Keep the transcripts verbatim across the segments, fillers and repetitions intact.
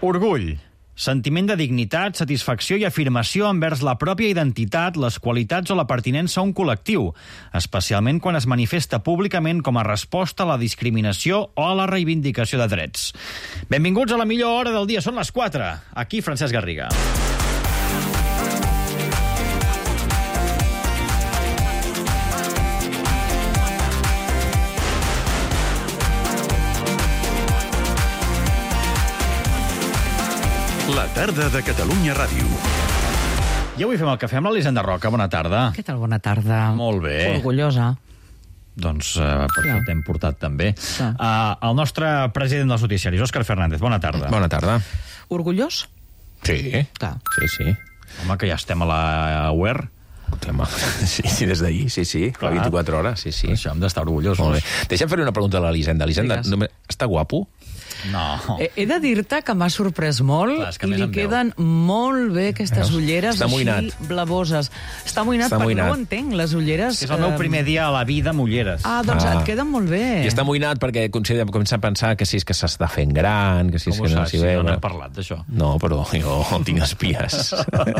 Orgull. Sentiment de dignitat, satisfacció i afirmació envers la pròpia identitat, les qualitats o la pertinença a un col·lectiu, especialment quan es manifesta públicament com a resposta a la discriminació o a la reivindicació de drets. Benvinguts a la millor hora del dia, són les quatre. Aquí Francesc Garriga. La tarda de Catalunya Ràdio. I avui fem el cafè amb l'Elisenda Roca. Bona tarda. Què tal? Bona tarda. Molt bé. Orgullosa. Doncs uh, per això t'hem portat també. Sí. Uh, el nostre president dels noticiaris, Òscar Fernández. Bona tarda. Bona tarda. Orgullós? Sí. Clar. Sí, sí. Home, que ja estem a la U E R. Home, sí, sí, des d'ahir, sí, sí. Clar. vint-i-quatre hores, sí, sí. Per això hem d'estar orgullosos. Molt bé. Deixa'm fer una pregunta a l'Elisenda. Elisenda, no, està guapo? No. He, he de dir-te que m'ha sorprès molt. Clar, que i li queden veu. molt bé aquestes Veus? ulleres Està així moïnat. blavoses. Està moïnat Està perquè moïnat. no ho entenc, les ulleres... És el meu eh, primer dia a la vida amb ulleres. Ah, doncs Ah. et queden molt bé. I està moïnat perquè considera, comença a pensar que sí, és que s'està fent gran, que sí, és Com ho que no saps? s'hi Si veu. no n'hem parlat, d'això. No, però jo tinc espies.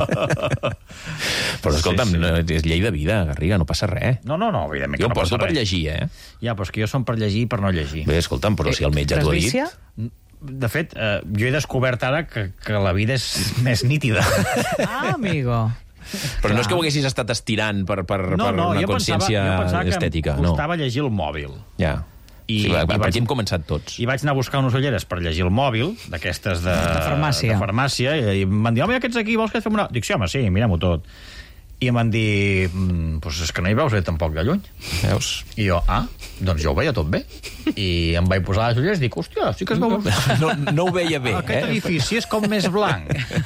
Però escolta'm, Sí, sí. és llei de vida, Garriga, no passa res. No, no, no, evidentment Jo que em no passa porto per res. llegir, eh? Ja, però és que jo som per llegir i per no llegir. Bé, escolta'm, però si el metge t'ho ha dit... Presbícia? De fet, eh, jo he descobert ara que, que la vida és més nítida. Ah, amigo. Però no és que ho haguessis estat estirant per, per, No, per no, una jo pensava, consciència jo pensava que estètica. em No, costava llegir el mòbil. ja. I- Sí, va, i per vaig- aquí hem començat tots. I vaig anar a buscar unes ulleres per llegir el mòbil, d'aquestes de... De farmàcia. De farmàcia, i em van dir, home, aquests aquí, vols que et fem una... Dic, sí, home, sí, mirem-ho tot. I em van dir, mm, doncs és que no hi veus bé tampoc de lluny. Veus? I jo, ah, doncs jo ho veia tot bé. I em vaig posar les ulleres i dic, hòstia, sí que es veu... No, no ho veia bé, Aquest eh? edifici és com més blanc.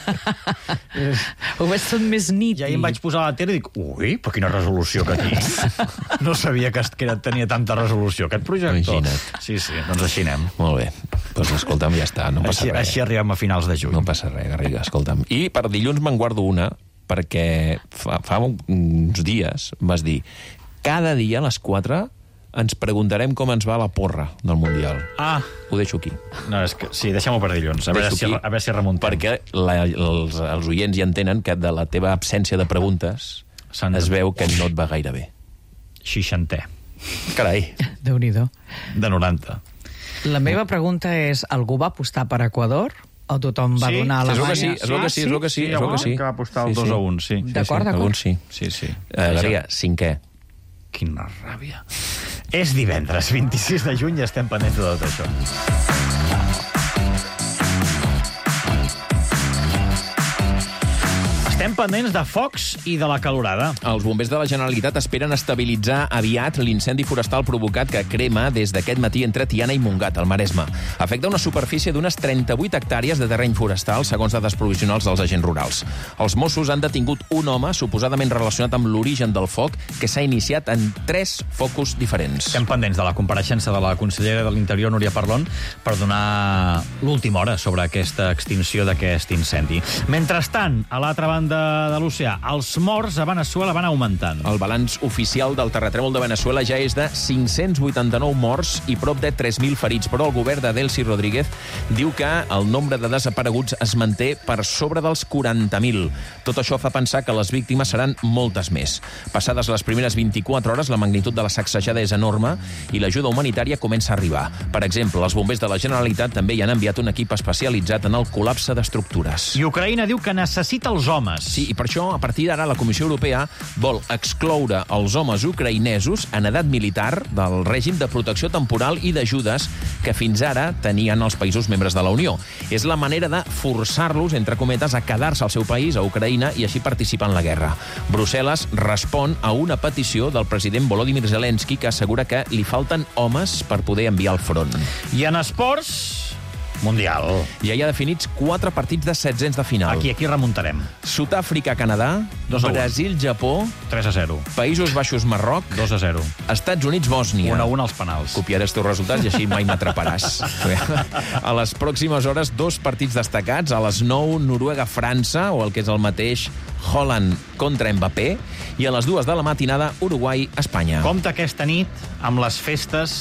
Ho veig tot més nit. I ahir em vaig posar a la tele i dic, ui, però quina resolució que tinc. No sabia que, que tenia tanta resolució, aquest projector. Imagina't. Sí, sí, doncs així anem. Molt bé. Doncs escolta'm, ja està, no passa Així, res. així arribem a finals de juny. No passa res, Garriga, escolta'm. I per dilluns me'n guardo una, perquè fa, fa uns dies vas dir cada dia a les quatre ens preguntarem com ens va la porra del Mundial. Ah, Ho deixo aquí. no, és que, sí, deixem-ho per dilluns, a veure, Deixo si, aquí, a veure si remuntem. Perquè la, els, els oients ja entenen que de la teva absència de preguntes Sant- es veu que no et va gaire bé. Seixantè, Carai. Déu-n'hi-do. de noranta. La meva pregunta és, algú va apostar per Equador? O tothom va Sí, donar a Es veu Alemanya? que sí, es veu que sí, es veu que sí, Sí, es veu que sí. que va apostar el Sí, dos sí. a un, sí. D'acord, sí, d'acord. alguns sí. Sí, sí. Eh, Garriga, cinquè. Quina ràbia. És divendres, vint-i-sis de juny, i estem pendents de tot això. Estem pendents de focs i de la calorada. Els bombers de la Generalitat esperen estabilitzar aviat l'incendi forestal provocat que crema des d'aquest matí entre Tiana i Montgat, al Maresme. Afecta una superfície d'unes trenta-vuit hectàrees de terreny forestal, segons dades provisionals dels agents rurals. Els Mossos han detingut un home suposadament relacionat amb l'origen del foc, que s'ha iniciat en tres focus diferents. Estem pendents de la compareixença de la consellera de l'Interior, Núria Parlon, per donar l'última hora sobre aquesta extinció d'aquest incendi. Mentrestant, a l'altra banda de l'oceà, els morts a Veneçuela van augmentant. El balanç oficial del terratrèmol de Veneçuela ja és de cinc-cents vuitanta-nou morts i prop de tres mil ferits, però el govern de Delcy Rodríguez diu que el nombre de desapareguts es manté per sobre dels quaranta mil. Tot això fa pensar que les víctimes seran moltes més. Passades les primeres vint-i-quatre hores, la magnitud de la sacsejada és enorme i l'ajuda humanitària comença a arribar. Per exemple, els bombers de la Generalitat també hi han enviat un equip especialitzat en el col·lapse d'estructures. I Ucraïna diu que necessita els homes. Sí, i per això, a partir d'ara, la Comissió Europea vol excloure els homes ucraïnesos en edat militar del règim de protecció temporal i d'ajudes que fins ara tenien els països membres de la Unió. És la manera de forçar-los, entre cometes, a quedar-se al seu país, a Ucraïna, i així participar en la guerra. Brussel·les respon a una petició del president Volodymyr Zelensky que assegura que li falten homes per poder enviar al front. I en esports, Mundial. Ja hi ha definits quatre partits de setzents de final. Aquí, aquí remuntarem. Sud-àfrica-Canadà, Dos a un. Brasil-Japó, tres a zero. Països Baixos-Marroc, dos a zero. Estats Units-Bòsnia. un a un als penals. Copiaré els teus resultats i així mai m'atraparàs. A les pròximes hores, dos partits destacats. A les nou, Noruega-França, o el que és el mateix, Holland contra Mbappé. I a les dues de la matinada, Uruguai-Espanya. Compte aquesta nit amb les festes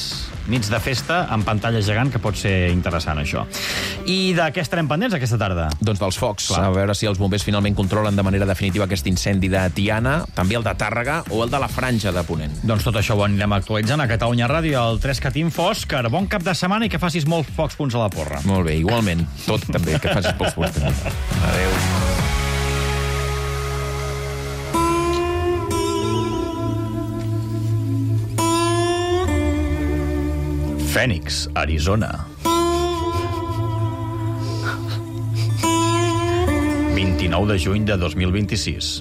Nits de festa amb pantalla gegant, que pot ser interessant, això. I de què estarem pendents aquesta tarda? Doncs dels focs. Clar. A veure si els bombers finalment controlen de manera definitiva aquest incendi de Tiana, també el de Tàrrega o el de la Franja de Ponent. Doncs tot això ho anirem actualitzant a Catalunya Ràdio, al tres cat info. Òscar, bon cap de setmana i que facis molts pocs punts a la porra. Molt bé, igualment. Tot també, que facis pocs punts. Adéu. Phoenix, Arizona. vint-i-nou de juny de dos mil vint-i-sis.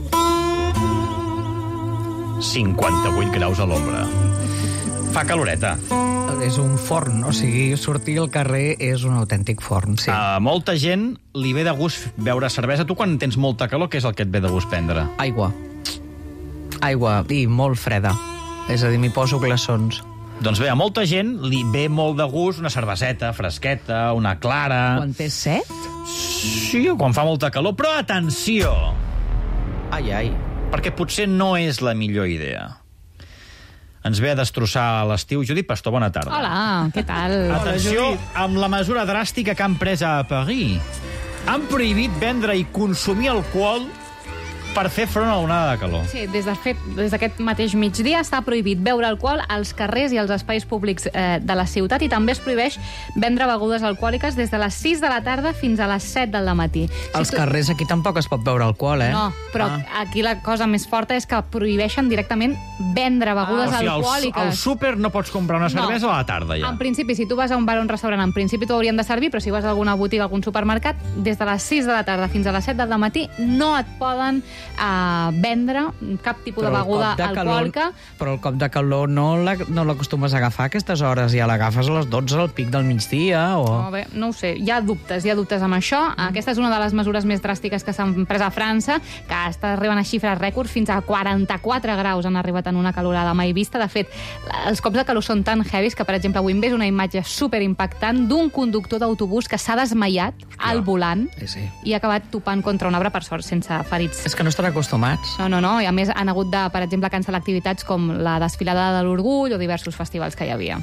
cinquanta-vuit graus a l'ombra. Fa caloreta. És un forn, o sigui, sortir al carrer és un autèntic forn, sí. A molta gent li ve de gust beure cervesa. Tu, quan tens molta calor, què és el que et ve de gust prendre? Aigua. Aigua, i molt freda. És a dir, m'hi poso glaçons. Doncs bé, a molta gent li ve molt de gust una cerveseta, fresqueta, una clara... Quan té set? Sí, quan fa molta calor, però atenció! Ai, ai. Perquè potser no és la millor idea. Ens ve a destrossar l'estiu. Judit Pastor, bona tarda. Hola, què tal? Atenció amb la mesura dràstica que han pres a París. Han prohibit vendre i consumir alcohol per fer front a l'onada de calor. Sí, des de fet, des d'aquest mateix migdia està prohibit beure alcohol als carrers i als espais públics eh, de la ciutat, i també es prohibeix vendre begudes alcohòliques des de les sis de la tarda fins a les set del matí. Als si tu... carrers aquí tampoc es pot beure alcohol, eh? No, però ah. aquí la cosa més forta és que prohibeixen directament vendre begudes ah, o sigui, alcohòliques. Al súper no pots comprar una cervesa no. a la tarda, ja. En principi, si tu vas a un bar o un restaurant, en principi t'ho haurien de servir, però si vas a alguna botiga, algun supermercat, des de les sis de la tarda fins a les set del matí no et poden eh, vendre cap tipus però de beguda de alcohòlica. Calor, però el cop de calor no l'acostumes no a agafar a aquestes hores, ja l'agafes a les dotze al pic del migdia, o... No, bé, no ho sé, hi ha dubtes, hi ha dubtes amb això. Mm. Aquesta és una de les mesures més dràstiques que s'han pres a França, que està arribant a xifres rècords, fins a quaranta-quatre graus han arribat en una calorada mai vista. De fet, els cops de calor són tan heavies que, per exemple, avui em ves una imatge superimpactant d'un conductor d'autobús que s'ha desmaiat al volant sí, sí. i ha acabat topant contra un arbre, per sort, sense ferits. És que no estan acostumats. No, no, no. I a més han hagut de, per exemple, cancel·lar activitats com la desfilada de l'Orgull o diversos festivals que hi havia.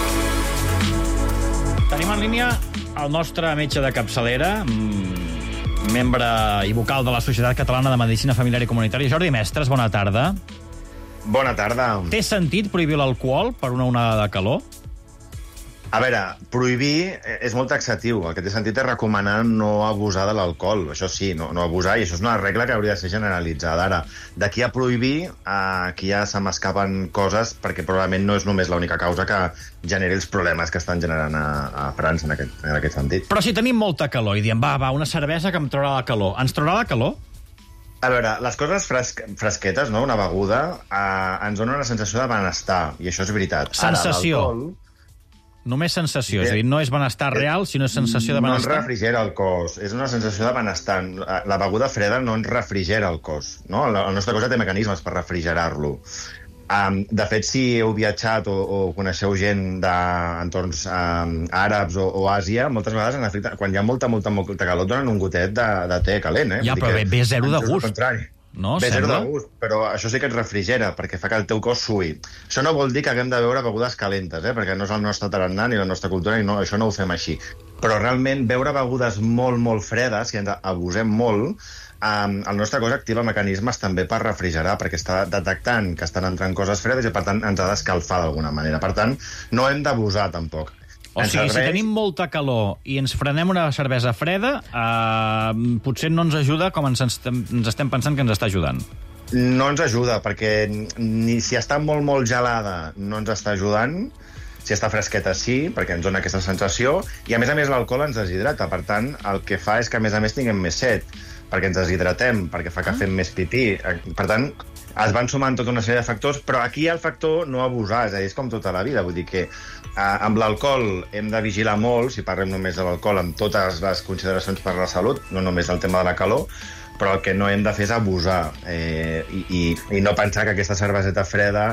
Tenim en línia el nostre metge de capçalera, membre i vocal de la Societat Catalana de Medicina Familiar i Comunitària, Jordi Mestres, bona tarda. Bona tarda. Té sentit prohibir l'alcohol per una onada de calor? A veure, prohibir és molt taxatiu. El que té sentit és recomanar no abusar de l'alcohol. Això sí, no, no abusar, i això és una regla que hauria de ser generalitzada. Ara, d'aquí a prohibir, aquí ja se m'escapen coses, perquè probablement no és només l'única causa que generi els problemes que estan generant a, a França en aquest, en aquest sentit. Però si tenim molta calor i diem, va, va, una cervesa que em traurà la calor, ens traurà la calor? A veure, les coses fres fresquetes, no? Una beguda, eh, ens dona una sensació de benestar, i això és veritat. Sensació. Ara, Només sensació, és a dir, no és benestar real, sinó sensació de benestar. No ens refrigera el cos, és una sensació de benestar. La beguda freda no ens refrigera el cos, no? El nostre cos té mecanismes per refrigerar-lo. Um, de fet, si heu viatjat o, o coneixeu gent d'entorns um, àrabs o, o Àsia, moltes vegades en Àfrica, quan hi ha molta, molta, molta calor, donen un gotet de, de te calent, eh? Ja, però bé, ve zero de gust. No, Bé, zero de gust, però això sí que et refrigera, perquè fa que el teu cos suï. Això no vol dir que haguem de beure begudes calentes, eh? Perquè no és el nostre tarannà ni la nostra cultura, i no, això no ho fem així. Però realment beure begudes molt, molt fredes, si ens abusem molt, um, el nostre cos activa mecanismes també per refrigerar, perquè està detectant que estan entrant coses fredes i, per tant, ens ha d'escalfar d'alguna manera. Per tant, no hem d'abusar, tampoc. O sigui, si tenim molta calor i ens frenem una cervesa freda, eh, potser no ens ajuda com ens, ens estem pensant que ens està ajudant. No ens ajuda, perquè ni si està molt, molt gelada no ens està ajudant, si està fresqueta sí, perquè ens dona aquesta sensació, i a més a més l'alcohol ens deshidrata, per tant, el que fa és que a més a més tinguem més set, perquè ens deshidratem, perquè fa que fem més pipí. Per tant, es van sumant tota una sèrie de factors, però aquí hi ha el factor no abusar, és a dir, és com tota la vida, vull dir que eh, amb l'alcohol hem de vigilar molt, si parlem només de l'alcohol, amb totes les consideracions per la salut, no només el tema de la calor, però el que no hem de fer és abusar eh, i, i, i no pensar que aquesta cerveseta freda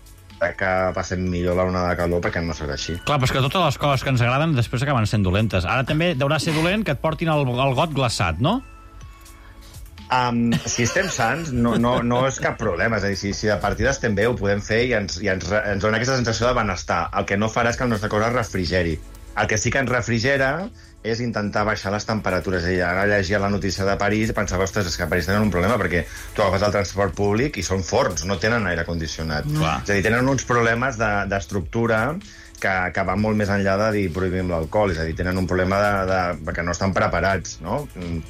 que passem millor l'onada de calor, perquè no serà així. Clar, però és que totes les coses que ens agraden després acaben sent dolentes. Ara també deurà ser dolent que et portin el, el got glaçat, no? Um, si estem sants, no, no, no és cap problema. És a dir, si, si de partida estem bé, ho podem fer i ens, i ens, ens dona aquesta sensació de benestar. El que no farà és que el nostre cos es refrigeri. El que sí que ens refrigera és intentar baixar les temperatures. I ara llegia la notícia de París i pensava, ostres, és que a París tenen un problema perquè tu agafes el transport públic i són forns, no tenen aire condicionat. Mm. És a dir, tenen uns problemes d'estructura de, que, que van molt més enllà de dir prohibim l'alcohol. És a dir, tenen un problema de, de, que no estan preparats, no?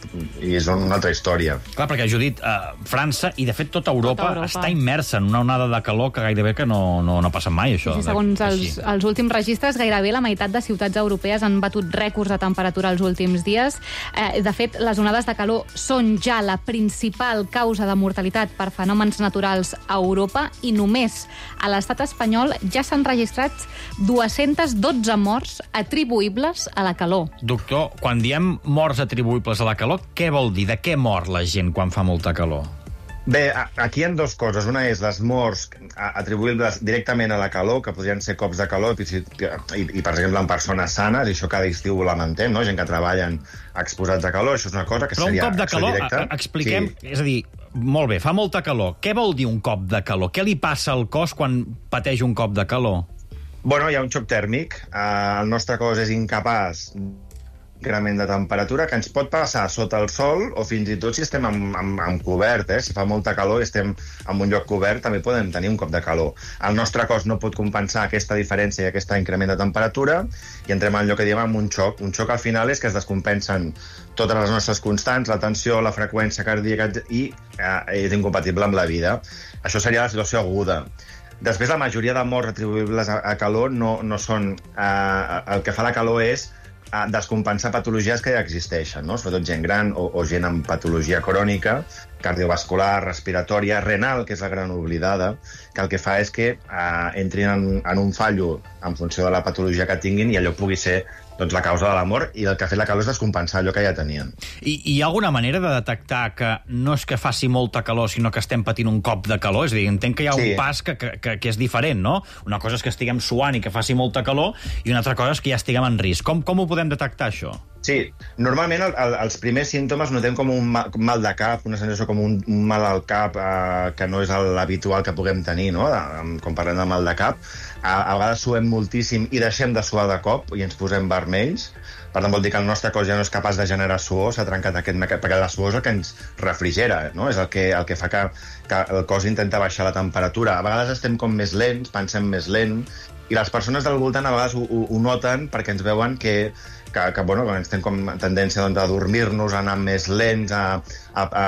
I és una altra història. Clar, perquè, Judit, eh, França i, de fet, tota Europa, Tota Europa està immersa en una onada de calor que gairebé que no, no, no passa mai, això. Sí, segons els, els últims registres, gairebé la meitat de ciutats europees han batut rècords de temperatura els últims dies. Eh, de fet, les onades de calor són ja la principal causa de mortalitat per fenòmens naturals a Europa i només a l'estat espanyol ja s'han registrat dues-centes dotze morts atribuïbles a la calor. Doctor, quan diem morts atribuïbles a la calor, què vol dir? De què mor la gent quan fa molta calor? Bé, aquí hi ha dues coses. Una és les morts atribuïbles directament a la calor, que podrien ser cops de calor, i, i, i per exemple, en persones sanes, i això cada estiu ho lamentem, no? Gent que treballen exposats a calor, això és una cosa que Però seria... un cop de calor, directa. expliquem, Sí. és a dir, molt bé, fa molta calor. Què vol dir un cop de calor? Què li passa al cos quan pateix un cop de calor? Bueno, hi ha un xoc tèrmic. Uh, el nostre cos és incapaç increment de temperatura que ens pot passar sota el sol o fins i tot si estem en, en, en cobert. Eh? Si fa molta calor i estem en un lloc cobert també podem tenir un cop de calor. El nostre cos no pot compensar aquesta diferència i aquest increment de temperatura i entrem en allò que diem amb un xoc. Un xoc al final és que es descompensen totes les nostres constants, la tensió, la freqüència cardíaca i eh, és incompatible amb la vida. Això seria la situació aguda. Després, la majoria de morts atribuïbles a, a calor no, no són... Eh, el que fa la calor és a descompensar patologies que ja existeixen, no? Sobretot gent gran o, o gent amb patologia crònica, cardiovascular, respiratòria, renal, que és la gran oblidada, que el que fa és que eh, entrin en, en un fallo en funció de la patologia que tinguin i allò pugui ser doncs, la causa de la mort, i el que ha fet la calor és descompensar allò que ja tenien. I, I hi ha alguna manera de detectar que no és que faci molta calor, sinó que estem patint un cop de calor? És a dir, entenc que hi ha sí. un pas que, que, que és diferent, no? Una cosa és que estiguem suant i que faci molta calor, i una altra cosa és que ja estiguem en risc. Com, com ho podem detectar, això? Sí, normalment el, el, els primers símptomes notem com un mal, mal de cap, una sensació com un, un mal al cap eh, que no és l'habitual que puguem tenir, no? De, com parlem de mal de cap. A, a vegades suem moltíssim i deixem de suar de cop i ens posem vermells. Per tant, vol dir que el nostre cos ja no és capaç de generar suor, s'ha trencat aquest mecanisme, perquè la suor és el que ens refrigera, no? És el que, el que fa que, que el cos intenta baixar la temperatura. A vegades estem com més lents, pensem més lent, i les persones del voltant a vegades ho, ho, ho noten perquè ens veuen que que, que, bueno, que ens tenim com tendència doncs, a dormir-nos, a anar més lents, a, a, a,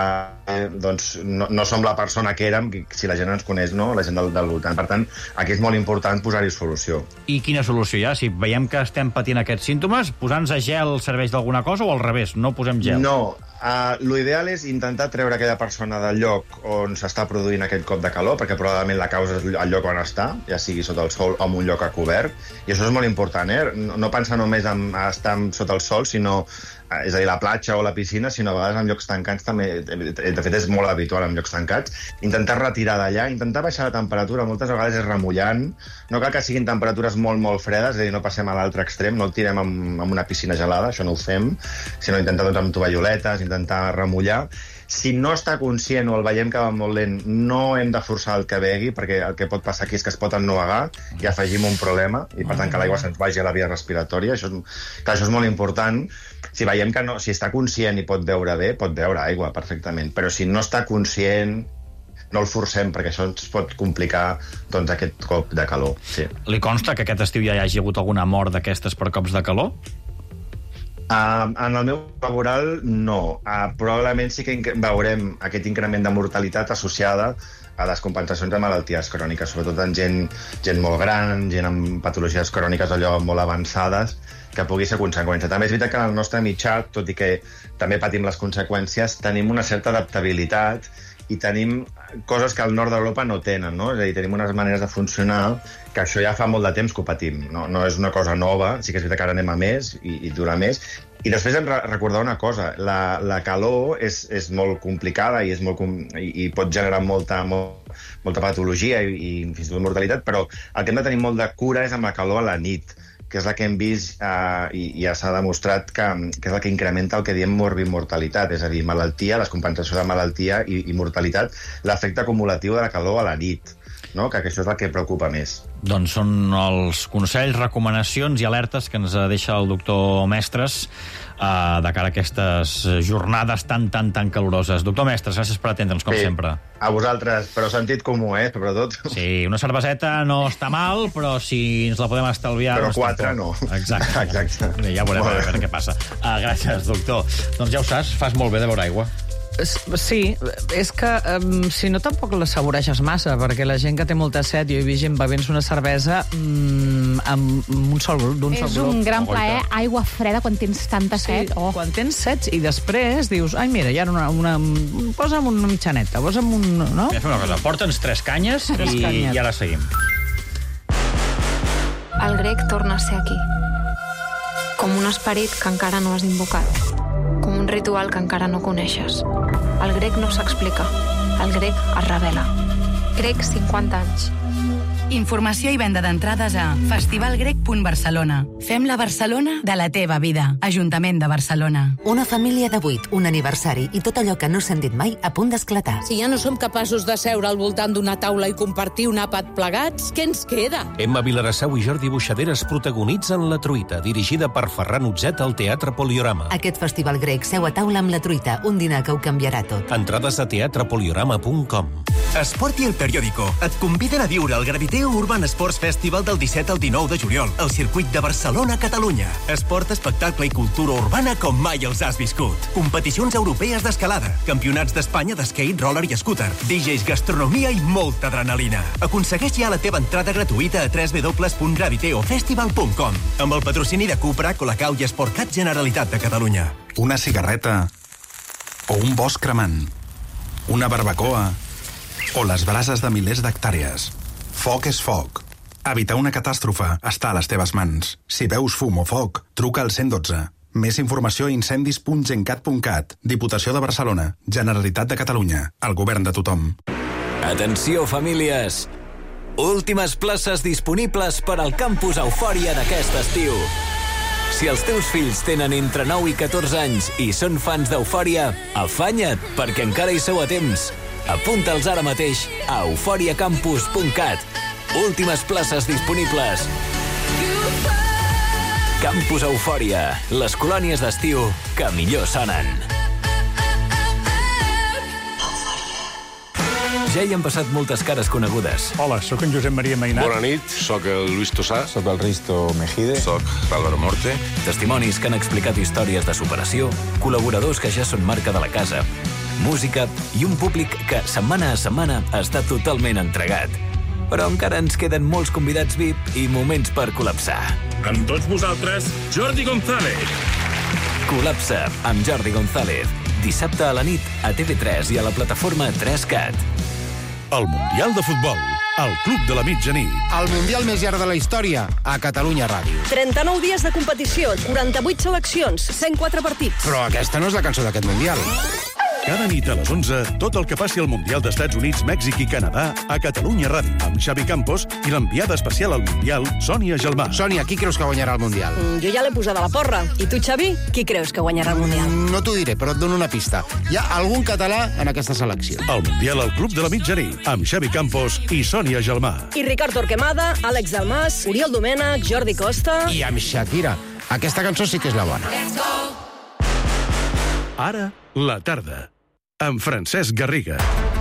doncs no, no som la persona que érem si la gent ens coneix, no? La gent del, del voltant. Per tant, aquí és molt important posar-hi solució. I quina solució hi ha? Si veiem que estem patint aquests símptomes, posar-nos a gel serveix d'alguna cosa o al revés, no posem gel? No. Uh, l'ideal és intentar treure aquella persona del lloc on s'està produint aquell cop de calor, perquè probablement la causa és el lloc on està, ja sigui sota el sol o en un lloc a cobert, i això és molt important, eh? No, no pensar només en estar sota el sol, sinó, eh, és a dir, la platja o la piscina, sinó a vegades en llocs tancats també, de fet és molt habitual en llocs tancats, intentar retirar d'allà, intentar baixar la temperatura, moltes vegades és remullant, no cal que siguin temperatures molt, molt fredes, és a dir, no passem a l'altre extrem, no el tirem en, en una piscina gelada, això no ho fem, sinó intentar doncs, amb tovalloletes, intentar remullar. Si no està conscient o el veiem que va molt lent, no hem de forçar el que begui, perquè el que pot passar aquí és que es pot ennuegar i afegim un problema, i per tant que l'aigua se'ns vagi a la via respiratòria. Això és, clar, això és molt important. Si veiem que no, si està conscient i pot beure bé, pot beure aigua perfectament, però si no està conscient, no el forcem, perquè això ens pot complicar doncs, aquest cop de calor. Sí. Li consta que aquest estiu ja hi hagi hagut alguna mort d'aquestes per cops de calor? Uh, en el meu laboral, no. Uh, probablement sí que veurem aquest increment de mortalitat associada a descompensacions de malalties cròniques, sobretot en gent, gent molt gran, gent amb patologies cròniques allò molt avançades, que pugui ser conseqüència. També és veritat que en el nostre mitjà, tot i que també patim les conseqüències, tenim una certa adaptabilitat i tenim coses que al nord d'Europa no tenen, no? És a dir, tenim unes maneres de funcionar que això ja fa molt de temps que ho patim. No, no és una cosa nova, sí que és veritat que ara anem a més i, i dura més. I després hem de recordar una cosa, la, la calor és, és molt complicada i, és molt, i, i pot generar molta, molt, molta patologia i, i fins i tot mortalitat, però el que hem de tenir molt de cura és amb la calor a la nit, que és la que hem vist eh, i ja s'ha demostrat que, que és la que incrementa el que diem morbimortalitat, és a dir, malaltia, la compensació de malaltia i, i mortalitat, l'efecte acumulatiu de la calor a la nit, no? Que això és el que preocupa més. Doncs són els consells, recomanacions i alertes que ens deixa el doctor Mestres uh, de cara a aquestes jornades tan, tan, tan caloroses. Doctor Mestres, gràcies per atendre'ns, com sí, sempre. A vosaltres, però sentit comú, eh, sobretot. Sí, una cerveseta no està mal, però si ens la podem estalviar... Però no quatre no. Exacte. Exacte. Bé, ja veurem a veure què passa. Uh, gràcies, doctor. Doncs ja ho saps, fas molt bé de beure aigua. Sí, és que um, si no tampoc l'assaboreixes massa, perquè la gent que té molta set, jo he vist gent bevent-se una cervesa um, amb un sol d'un sol És glob. un gran plaer, aigua freda quan tens tanta Sí, set. Oh. quan tens set i després dius, ai, mira, ja una, una, posa'm una mitjaneta, posa'm un... No? Fem una cosa, porta'ns tres canyes Tres i, canyes. i ara seguim. El grec torna a ser aquí. Com un esperit que encara no has invocat. Com un ritual que encara no coneixes. El grec no s'explica. El grec es revela. Grec, cinquanta anys. Informació i venda d'entrades a festivalgrec punt barcelona. Fem la Barcelona de la teva vida. Ajuntament de Barcelona. Una família de vuit, un aniversari i tot allò que no s'han dit mai a punt d'esclatar. Si ja no som capaços de seure al voltant d'una taula i compartir un àpat plegats, què ens queda? Emma Vilarassau i Jordi Buixaderes protagonitzen La Truita, dirigida per Ferran Utzet al Teatre Poliorama. Aquest festival grec seu a taula amb La Truita, un dinar que ho canviarà tot. Entrades a teatre poliorama punt com. Esport i el periòdico et conviden a viure el Graviteo Urban Sports Festival del disset al dinou de juliol al circuit de Barcelona, Catalunya. Esport, espectacle i cultura urbana com mai els has viscut. Competicions europees d'escalada, campionats d'Espanya d'skate, roller i scooter, D Js, gastronomia i molta adrenalina. Aconsegueix ja la teva entrada gratuïta a w w w punt graviteo festival punt com amb el patrocini de Cupra, Colacau i Esportcat Generalitat de Catalunya. Una cigarreta o un bosc cremant, una barbacoa o les brases de milers d'hectàrees. Foc és foc. Evitar una catàstrofe està a les teves mans. Si veus fum o foc, truca al cent i dotze. Més informació a incendis punt gencat punt cat. Diputació de Barcelona. Generalitat de Catalunya. El govern de tothom. Atenció, famílies! Últimes places disponibles per al campus Eufòria d'aquest estiu. Si els teus fills tenen entre nou i catorze anys i són fans d'Eufòria, afanya't, perquè encara hi sou a temps. Apunta'ls ara mateix a eufòria campus punt cat. Últimes places disponibles. Campus Eufòria, les colònies d'estiu que millor sonen. Ja hi han passat moltes cares conegudes. Hola, sóc en Josep Maria Mainat. Bona nit, sóc el Luis Tossà. Sóc el Risto Mejide. Sóc l'Álvaro Morte. Testimonis que han explicat històries de superació, col·laboradors que ja són marca de la casa, música i un públic que setmana a setmana està totalment entregat. Però encara ens queden molts convidats V I P i moments per col·lapsar. Amb tots vosaltres, Jordi González. Col·lapsa amb Jordi González. Dissabte a la nit a T V tres i a la plataforma tres cat. El Mundial de Futbol, al Club de la Mitjanit. El Mundial més llarg de la història, a Catalunya Ràdio. trenta-nou dies de competició, quaranta-vuit seleccions, cent quatre partits. Però aquesta no és la cançó d'aquest Mundial. Cada nit a les onze, tot el que passi al Mundial d'Estats Units, Mèxic i Canadà a Catalunya Ràdio, amb Xavi Campos i l'enviada especial al Mundial, Sònia Gelmà. Sònia, qui creus que guanyarà el Mundial? Mm, jo ja l'he posada a la porra. I tu, Xavi, qui creus que guanyarà el Mundial? Mm, no t'ho diré, però et dono una pista. Hi ha algun català en aquesta selecció. El Mundial al Club de la Mitjanit, amb Xavi Campos i Sònia Gelmà. I Ricard Torquemada, Àlex Dalmas, Oriol Domènech, Jordi Costa... I amb Shakira. Aquesta cançó sí que és la bona. Ara, la tarda, amb Francesc Garriga.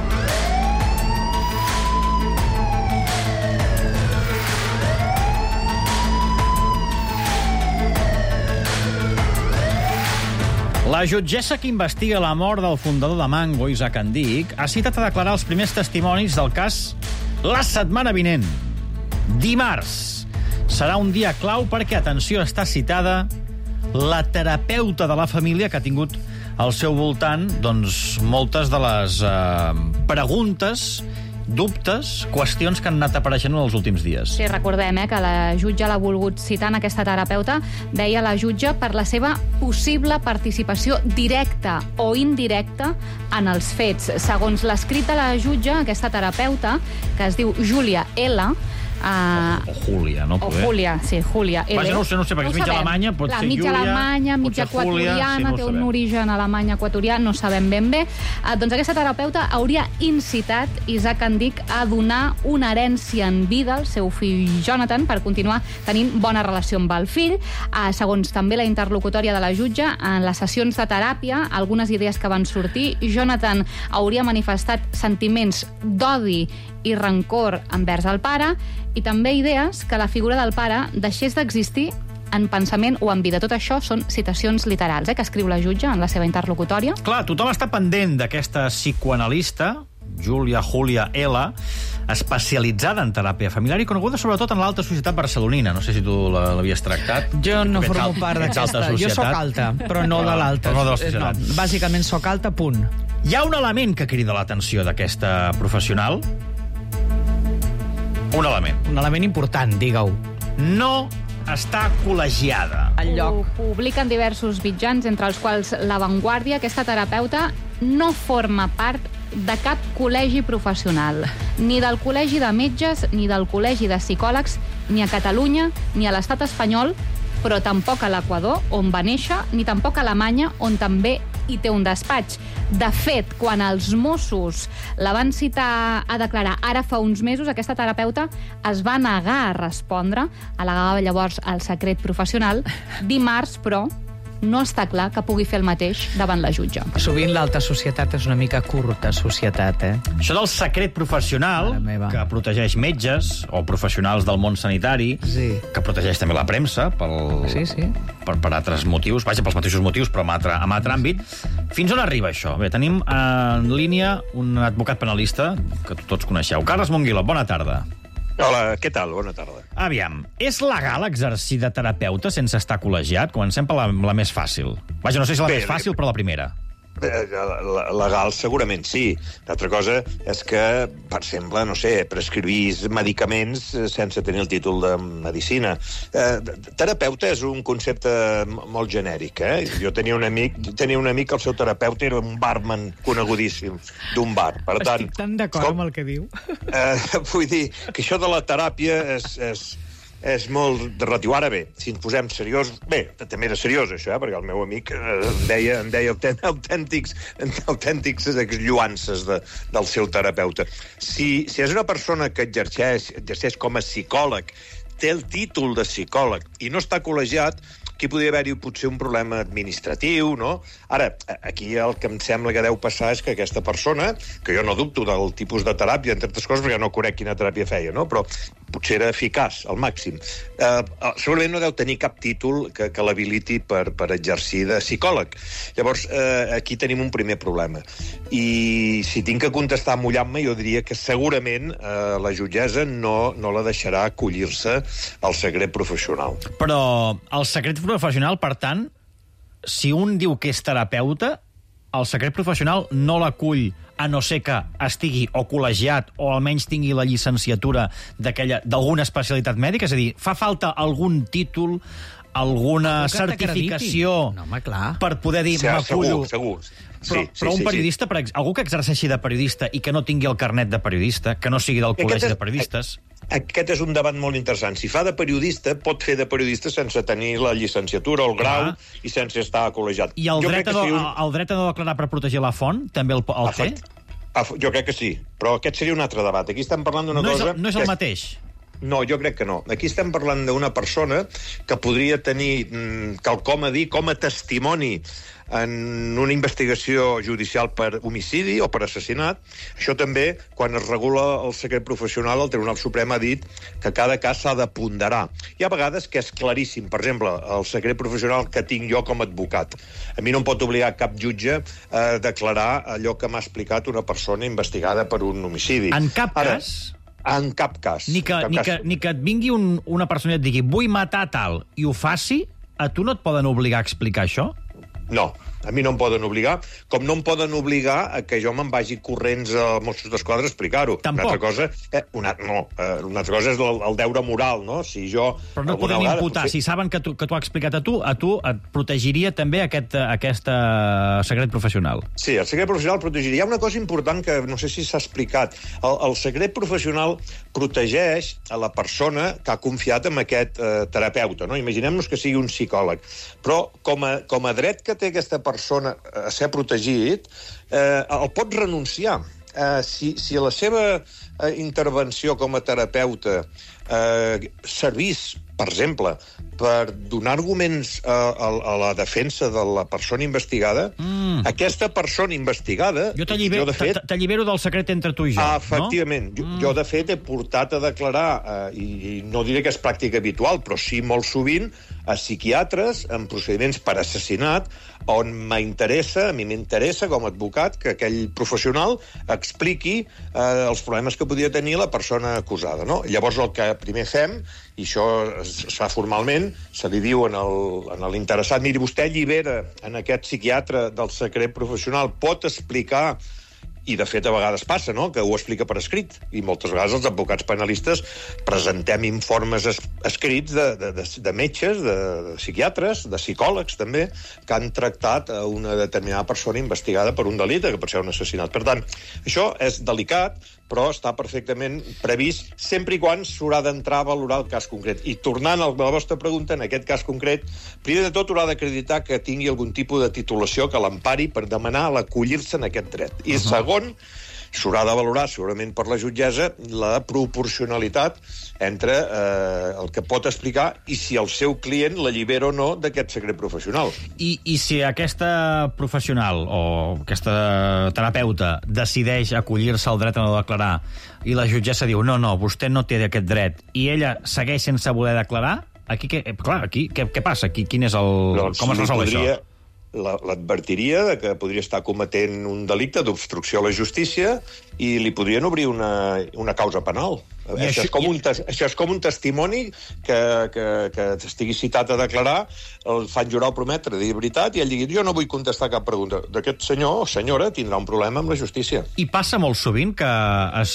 La jutgessa que investiga la mort del fundador de Mango, Isaac Andic, ha citat a declarar els primers testimonis del cas la setmana vinent. Dimarts. Serà un dia clau perquè, atenció, està citada la terapeuta de la família que ha tingut al seu voltant doncs, moltes de les eh, preguntes, dubtes, qüestions que han anat apareixent en els últims dies. Sí, recordem eh, que la jutge l'ha volgut citar en aquesta terapeuta. Deia la jutge per la seva possible participació directa o indirecta en els fets. Segons l'escrit de la jutge, aquesta terapeuta, que es diu Júlia L., Uh, o Júlia, no? O Júlia, sí, Júlia. Vaja, no ho sé, no ho sé, perquè és mitja alemanya, pot ser Júlia... Mitja alemanya, mitja equatoriana, té un origen alemany equatorià, no sabem ben bé. Uh, doncs aquesta terapeuta hauria incitat Isaac Andic a donar una herència en vida al seu fill Jonathan per continuar tenint bona relació amb el fill. Uh, segons també la interlocutòria de la jutge, en les sessions de teràpia, algunes idees que van sortir, Jonathan hauria manifestat sentiments d'odi i rancor envers el pare, i també idees que la figura del pare deixés d'existir en pensament o en vida. Tot això són citacions literals, eh, que escriu la jutge en la seva interlocutòria. Clar, tothom està pendent d'aquesta psicoanalista, Júlia Júlia L, especialitzada en teràpia familiar i coneguda sobretot en l'alta societat barcelonina. No sé si tu l'havies tractat. Jo no formo part d'aquesta. Jo sóc alta, però no de l'alta. No de la societat. No, bàsicament sóc alta, punt. Hi ha un element que crida l'atenció d'aquesta professional. Un element. Un element important, digue-ho. No està col·legiada. Al lloc. Ho publiquen diversos mitjans, entre els quals La Vanguardia. Aquesta terapeuta no forma part de cap col·legi professional, ni del Col·legi de Metges, ni del Col·legi de Psicòlegs, ni a Catalunya, ni a l'Estat espanyol, però tampoc a l'Equador, on va néixer, ni tampoc a Alemanya, on també hi té un despatx. De fet, quan els Mossos la van citar a declarar ara fa uns mesos, aquesta terapeuta es va negar a respondre, al·legava llavors el secret professional. Dimarts, però, no està clar que pugui fer el mateix davant la jutge. Sovint l'alta societat és una mica curta societat, eh? Això del secret professional, que protegeix metges o professionals del món sanitari, sí. que protegeix també la premsa pel, sí, sí. Per, per altres motius, vaja, pels mateixos motius, però en altre, en altre àmbit. Fins on arriba això? Bé, tenim en línia un advocat penalista que tots coneixeu. Carles Monguiló, bona tarda. Hola, què tal? Bona tarda. Aviam, és legal exercir de terapeuta sense estar col·legiat? Comencem per la, la més fàcil. Vaja, no sé si la Bé, més fàcil, però la primera. Legal segurament sí. L'altra cosa és que, per exemple, no sé, prescrivís medicaments sense tenir el títol de medicina. Eh, terapeuta és un concepte molt genèric, eh? Jo tenia un amic, tenia un amic, el seu terapeuta era un barman conegudíssim d'un bar. Per tant, estic tan d'acord amb el que diu. Eh, vull dir que això de la teràpia és... és és molt relatiu. Ara bé, si ens posem seriosos... Bé, també era seriós, això, eh? Perquè el meu amic eh, em deia, em deia autèntics, autèntics lluances de, del seu terapeuta. Si, si és una persona que exerceix, exerceix com a psicòleg, té el títol de psicòleg i no està col·legiat, aquí podria haver-hi potser un problema administratiu, no? Ara, aquí el que em sembla que deu passar és que aquesta persona, que jo no dubto del tipus de teràpia, entre altres coses, perquè no conec quina teràpia feia, no? Però potser era eficaç, al màxim. Eh, segurament no deu tenir cap títol que, que l'habiliti per, per exercir de psicòleg. Llavors, eh, aquí tenim un primer problema. I si tinc que contestar mullant-me, jo diria que segurament eh, la jutgessa no, no la deixarà acollir-se al secret professional. Però el secret professional, per tant, si un diu que és terapeuta, el secret professional no l'acull a no ser que estigui o col·legiat o almenys tingui la llicenciatura d'alguna especialitat mèdica? És a dir, fa falta algun títol, alguna certificació no, home, clar. per poder dir Sí, m'acullo... segur, segur. Sí, però, sí, però un sí, periodista, per ex... algú que exerceixi de periodista i que no tingui el carnet de periodista, que no sigui del col·legi de periodistes... Aquest és un debat molt interessant. Si fa de periodista, pot fer de periodista sense tenir la llicenciatura o el grau ah. i sense estar col·legiat. I el dret, a no, si un... el dret a no declarar per protegir la font també el, el té? Jo crec que sí, però aquest seria un altre debat. Aquí estem parlant d'una no cosa... És el, no és el que... mateix? No, jo crec que no. Aquí estem parlant d'una persona que podria tenir mm, quelcom a dir com a testimoni en una investigació judicial per homicidi o per assassinat. Això també, quan es regula el secret professional, el Tribunal Suprem ha dit que cada cas s'ha de ponderar. Hi ha vegades que és claríssim. Per exemple, el secret professional que tinc jo com a advocat. A mi no em pot obligar cap jutge a declarar allò que m'ha explicat una persona investigada per un homicidi. En cap Ara, cas? En cap cas. Ni que, cap ni cas. que, ni que et vingui un, una persona i et digui vull matar tal, i ho faci, a tu no et poden obligar a explicar això? No, A mi no em poden obligar, com no em poden obligar a que jo me'n vagi corrents als Mossos d'Esquadra a explicar-ho. Tampoc. Una altra cosa, eh, una, no, eh, una altra cosa és el, el deure moral, no? Si jo... Però no podem vegada, imputar. Potser... Si saben que t'ho ha explicat a tu, a tu et protegiria també aquest, aquest uh, secret professional. Sí, el secret professional protegiria. Hi ha una cosa important que no sé si s'ha explicat. El, el secret professional protegeix a la persona que ha confiat en aquest eh, terapeuta, no? Imaginem-nos que sigui un psicòleg. Però com a, com a dret que té aquesta persona a ser protegit, eh, el pot renunciar. Eh, si, si la seva eh, intervenció com a terapeuta eh, servís, per exemple, per donar arguments a, a, a la defensa de la persona investigada, mm. aquesta persona investigada... Jo t'allibero de fet, del secret entre tu i jo, ah, efectivament. No? Jo, jo, de fet, he portat a declarar, eh, i, i no diré que és pràctica habitual, però sí molt sovint, a psiquiatres en procediments per assassinat, on m'interessa, a mi m'interessa com a advocat, que aquell professional expliqui eh, els problemes que podia tenir la persona acusada, no? Llavors el que primer fem, i això es fa formalment, se li diu en l'interessat, miri, vostè allibera en aquest psiquiatre del secret professional, pot explicar, i de fet a vegades passa, no?, que ho explica per escrit, i moltes vegades els advocats penalistes presentem informes es escrits de, de, de, de metges, de, de psiquiatres, de psicòlegs també, que han tractat a una determinada persona investigada per un delicte, que pot ser un assassinat. Per tant, això és delicat, però està perfectament previst sempre i quan s'haurà d'entrar a valorar el cas concret. I tornant a la vostra pregunta, en aquest cas concret, primer de tot haurà d'acreditar que tingui algun tipus de titulació que l'empari per demanar l'acollir-se en aquest dret. I uh-huh. segon, s'haurà de valorar, segurament per la jutgessa, la proporcionalitat entre eh, el que pot explicar i si el seu client l'allibera o no d'aquest secret professional. I, I si aquesta professional o aquesta terapeuta decideix acollir-se al dret a no declarar i la jutgessa diu no, no, vostè no té aquest dret i ella segueix sense voler declarar, aquí, què, clar, aquí què, què passa? Aquí, quin és el... Doncs com es resol podria... això? L'advertiria de que podria estar cometent un delicte d'obstrucció a la justícia i li podrien obrir una, una causa penal. Això, això, és com un, això és com un testimoni que, que, que estigui citat a declarar, el fan jurar o prometre, dir veritat, i ell digui, jo no vull contestar cap pregunta. D'aquest senyor o senyora tindrà un problema amb la justícia. I passa molt sovint que es,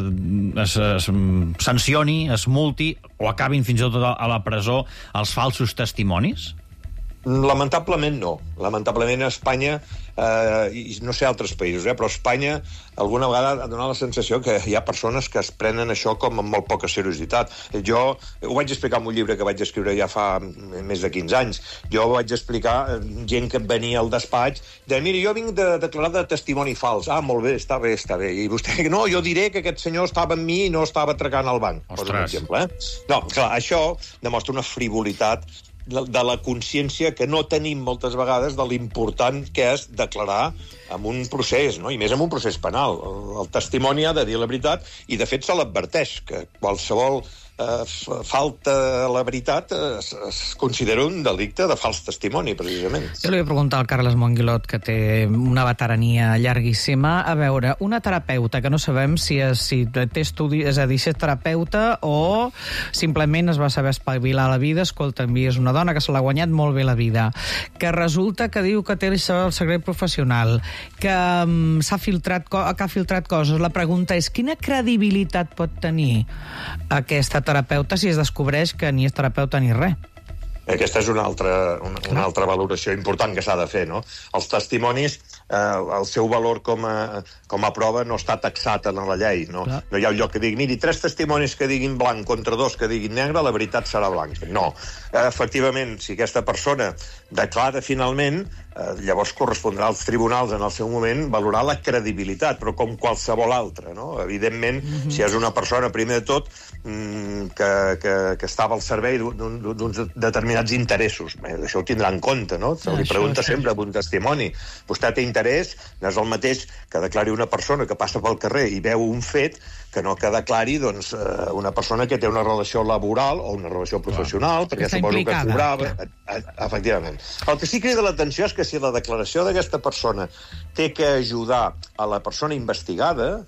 es, es sancioni, es multi, o acabin fins i tot a la presó els falsos testimonis? Lamentablement no. Lamentablement a Espanya, eh, i no sé altres països, eh, però a Espanya alguna vegada ha donat la sensació que hi ha persones que es prenen això com amb molt poca seriositat. Jo ho vaig explicar en un llibre que vaig escriure ja fa més de quinze anys. Jo vaig explicar gent que venia al despatx, de mira, jo vinc de declarar de testimoni fals. Ah, molt bé, està bé, està bé. I vostè, no, jo diré que aquest senyor estava amb mi i no estava atracant al banc. Ostres. Per exemple, eh? No, clar, això demostra una frivolitat de la consciència que no tenim moltes vegades de l'important que és declarar en un procés, no? I més en un procés penal. El, el testimoni ha de dir la veritat i, de fet, se l'adverteix que qualsevol eh, falta a la veritat es, es considera un delicte de fals testimoni, precisament. Jo li vull preguntar al Carles Monguilot, que té una veterania llarguíssima. A veure, una terapeuta, que no sabem si, és, si té estudi, és a dir, si és terapeuta o simplement es va saber espavilar la vida, escolta, és una dona que se l'ha guanyat molt bé la vida, que resulta que diu que té el secret professional, que um, s'ha filtrat, que ha filtrat coses. La pregunta és, quina credibilitat pot tenir aquesta terapeuta si es descobreix que ni és terapeuta ni res? Aquesta és una altra, una, una altra valoració important que s'ha de fer, no? Els testimonis, eh, el seu valor com a, com a prova no està taxat en la llei, no? Clar. No hi ha un lloc que digui, miri, tres testimonis que diguin blanc contra dos que diguin negre, la veritat serà blanca. No. Eh, efectivament, si aquesta persona declara finalment, eh, llavors correspondrà als tribunals en el seu moment valorar la credibilitat, però com qualsevol altra, no? Evidentment, mm-hmm. si és una persona, primer de tot, mm, que, que, que estava al servei d'uns determinats interessos. Bé, això ho tindrà en compte, no? Se li pregunta això, sempre a un testimoni. Vostè té interès? No és el mateix que declari una persona que passa pel carrer i veu un fet que no que declari doncs, una persona que té una relació laboral o una relació professional, clar, perquè suposo que cobrava... Efectivament. El que sí crida l'atenció és que si la declaració d'aquesta persona té que ajudar a la persona investigada,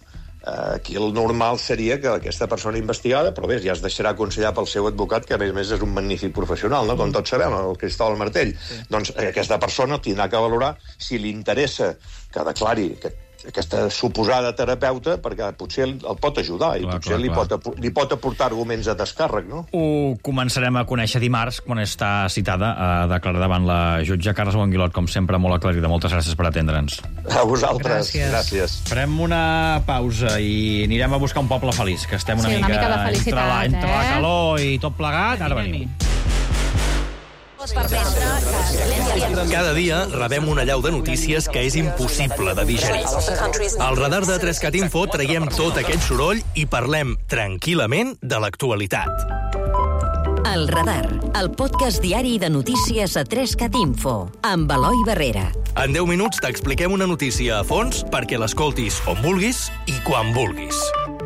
Aquí el normal seria que aquesta persona investigada, però bé, ja es deixarà aconsellar pel seu advocat, que a més a més és un magnífic professional, no? Com tots sabem, el Cristóbal Martell. Sí. Doncs aquesta persona tindrà que valorar si li interessa que declari que aquesta suposada terapeuta, perquè potser el pot ajudar i clar, potser clar, li, clar. Pot, li pot aportar arguments a descàrrec, no? Ho començarem a conèixer dimarts, quan està citada a declarar davant la jutge. Carles Bonguilot, com sempre, molt aclarida. Moltes gràcies per atendre'ns. A vosaltres. Gràcies. gràcies. Farem una pausa i anirem a buscar un poble feliç, que estem una, sí, mica, una mica de felicitat, entre, la, entre eh? la calor i tot plegat. Ara venim. Cada dia rebem una allau de notícies que és impossible de digerir. Al radar de Trescat Info traiem tot aquest soroll i parlem tranquil·lament de l'actualitat. El Radar, el podcast diari de notícies a Trescat Info, amb Eloi Barrera. En deu minuts t'expliquem una notícia a fons perquè l'escoltis on vulguis i quan vulguis.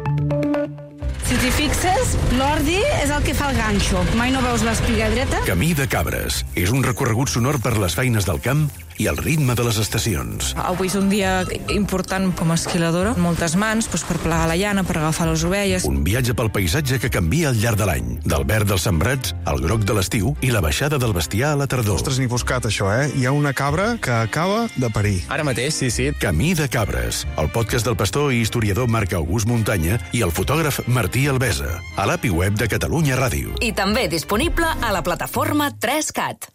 Si t'hi fixes, l'ordi és el que fa el ganxo. Mai no veus l'espiga dreta? Camí de Cabres és un recorregut sonor per les feines del camp i el ritme de les estacions. Avui és un dia important com a esquiladora. Moltes mans doncs, per plegar la llana, per agafar les ovelles. Un viatge pel paisatge que canvia al llarg de l'any. Del verd dels sembrats al groc de l'estiu i la baixada del bestiar a la tardor. Ostres, ni buscat això, eh? Hi ha una cabra que acaba de parir. Ara mateix, sí, sí. Camí de Cabres, el podcast del pastor i historiador Marc August Muntanya i el fotògraf Martí Albesa, a l'A P I web de Catalunya Ràdio. I també disponible a la plataforma tres cat.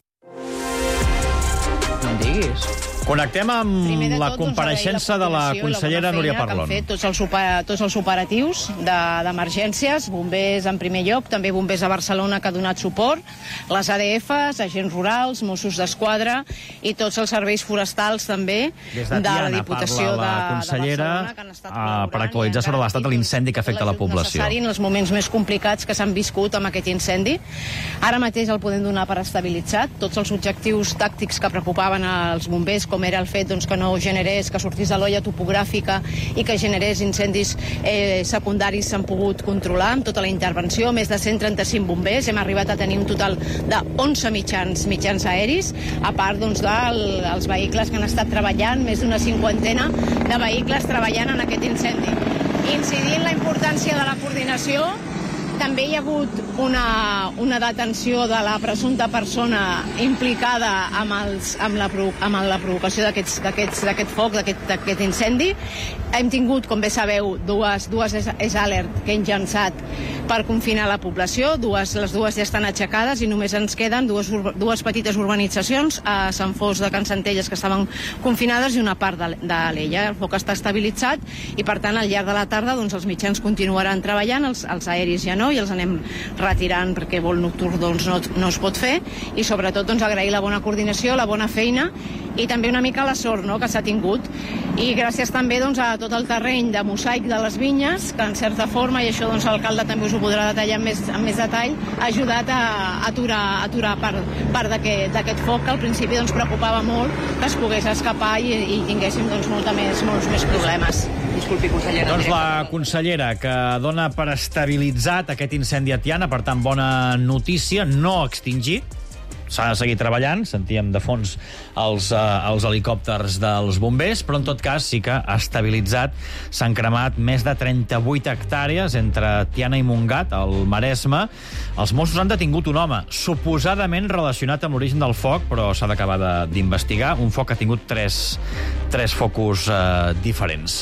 No em diguis. Connectem amb tot, la compareixença doncs, de la consellera Núria Parlon. Han fet tots els, opera, tots els operatius d'emergències, de, bombers en primer lloc, també bombers a Barcelona que ha donat suport, les A D Fs, agents rurals, Mossos d'Esquadra i tots els serveis forestals també Des de, de Tiana, la Diputació parla la de, consellera, de Barcelona, que han estat col·laborant per actualitzar sobre l'estat de l'incendi que afecta la població. Necessari en els moments més complicats que s'han viscut amb aquest incendi. Ara mateix el podem donar per estabilitzat. Tots els objectius tàctics que preocupaven als bombers, com era el fet doncs, que no generés, que sortís de l'olla topogràfica i que generés incendis eh, secundaris, s'han pogut controlar amb tota la intervenció. Més de cent trenta-cinc bombers, hem arribat a tenir un total de onze mitjans, mitjans aeris, a part doncs, dels vehicles que han estat treballant, més d'una cinquantena de vehicles treballant en aquest incendi. Incidint la importància de la coordinació, també hi ha hagut una, una detenció de la presumpta persona implicada amb, els, amb, la, amb la provocació d'aquest foc, d'aquest incendi. Hem tingut, com bé sabeu, dues, dues és alert que hem llançat per confinar la població. Dues, les dues ja estan aixecades i només ens queden dues, dues petites urbanitzacions a Sant Fost de Can Centelles que estaven confinades i una part de, de l'Ella. El foc està estabilitzat i, per tant, al llarg de la tarda doncs, els mitjans continuaran treballant, els, els aeris ja no, i els anem retirant perquè vol nocturn doncs, no, no es pot fer, i sobretot doncs, agrair la bona coordinació, la bona feina i també una mica la sort no, que s'ha tingut. I gràcies també doncs, a tot el terreny de mosaic de les vinyes, que en certa forma, i això doncs, l'alcalde també us ho podrà detallar amb més, amb més detall, ha ajudat a aturar, a aturar part, part d'aquest foc que al principi doncs, preocupava molt que es pogués escapar i, i tinguéssim doncs, molta més, molts més problemes. Disculpi, consellera. Doncs la consellera, que dona per estabilitzat aquest incendi a Tiana, per tant, bona notícia, no extingit. S'ha de seguir treballant, sentíem de fons els, uh, els helicòpters dels bombers, però en tot cas sí que ha estabilitzat. S'han cremat més de trenta-vuit hectàrees entre Tiana i Montgat, al Maresme. Els Mossos han detingut un home, suposadament relacionat amb l'origen del foc, però s'ha d'acabar d'investigar. Un foc que ha tingut tres, tres focus uh, diferents.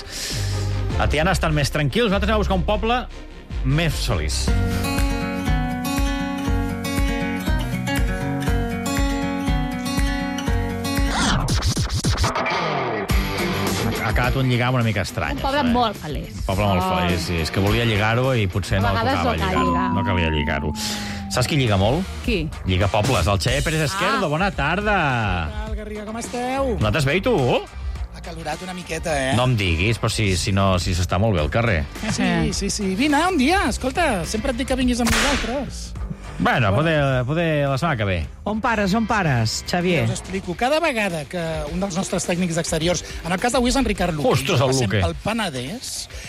A Tiana estan més tranquils, nosaltres anem a buscar un poble més feliç. Ha quedat un lligam una mica estrany. Un poble eh? molt feliç. Un poble molt feliç, sí. És que volia lligar-ho i potser no tocava lligar-ho. No calia lligar-ho. Saps qui lliga molt? Qui? Lliga pobles. El Xavier Pérez Esquerdo, bona tarda. Hola, Garriga, com esteu? Nosaltres bé, i tu? Acalorat una miqueta, eh? No em diguis, però si, si no, si s'està molt bé al carrer. Sí, sí, sí. Vine un dia, escolta, sempre et dic que vinguis amb nosaltres. Bueno, poder, poder la setmana que ve. On pares, on pares, Xavier? Ja us explico. Cada vegada que un dels nostres tècnics d'exteriors, en el cas d'avui és en Ricard Luque, Ostres, el Luque. pel Penedès,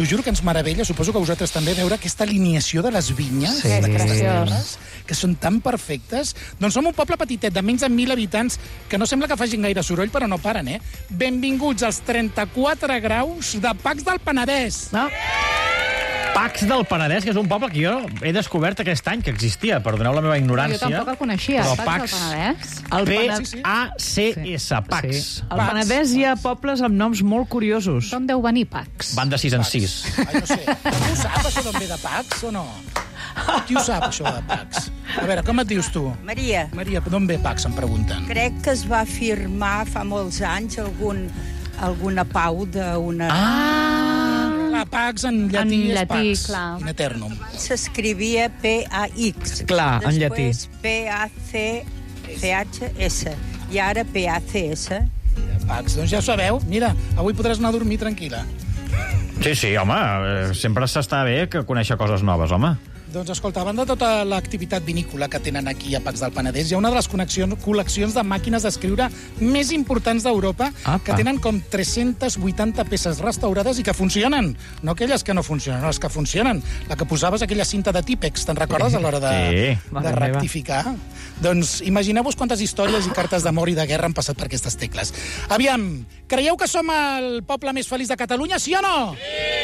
t'ho juro que ens meravella, suposo que vosaltres també, veure aquesta alineació de les vinyes, Sí. d'aquestes Preciós. terres, que són tan perfectes. Doncs som un poble petitet, de menys de mil habitants, que no sembla que facin gaire soroll, però no paren, eh? Benvinguts als trenta-quatre graus de Pacs del Penedès. No? Pacs del Penedès, que és un poble que jo he descobert aquest any que existia, perdoneu la meva ignorància. Jo tampoc el coneixia, Però Pacs del Penedès. El P Penedès- A C S, Pacs. Sí. Al Penedès hi ha pobles amb noms molt curiosos. D'on deu venir Pacs? Van de sis en sis. Ai, no sé. Tu sap això d'on ve de Pacs o no? Qui ho sap, això de Pacs? A veure, com et dius tu? Maria. Maria, d'on ve Pacs, em pregunten. Crec que es va firmar fa molts anys algun, alguna pau d'una... Ah! La Pax en llatí En és llatí, Pax, clar. in eternum. S'escrivia P A X. Clar, en llatí. Després P A C C H S. I ara P A C S. Pax, doncs ja ho sabeu. Mira, avui podràs anar a dormir tranquil·la. Sí, sí, home, eh, sempre s'està bé que conèixer coses noves, home. Doncs escolta, a banda de tota l'activitat vinícola que tenen aquí a Pacs del Penedès, hi ha una de les connexions, col·leccions de màquines d'escriure més importants d'Europa, que tenen com tres-centes vuitanta peces restaurades i que funcionen. No aquelles que no funcionen, no, les que funcionen. La que posaves, aquella cinta de típex, te'n recordes a l'hora de, Sí. de rectificar? Doncs imagineu-vos quantes històries i cartes d'amor i de guerra han passat per aquestes tecles. Aviam, creieu que som el poble més feliç de Catalunya, sí o no?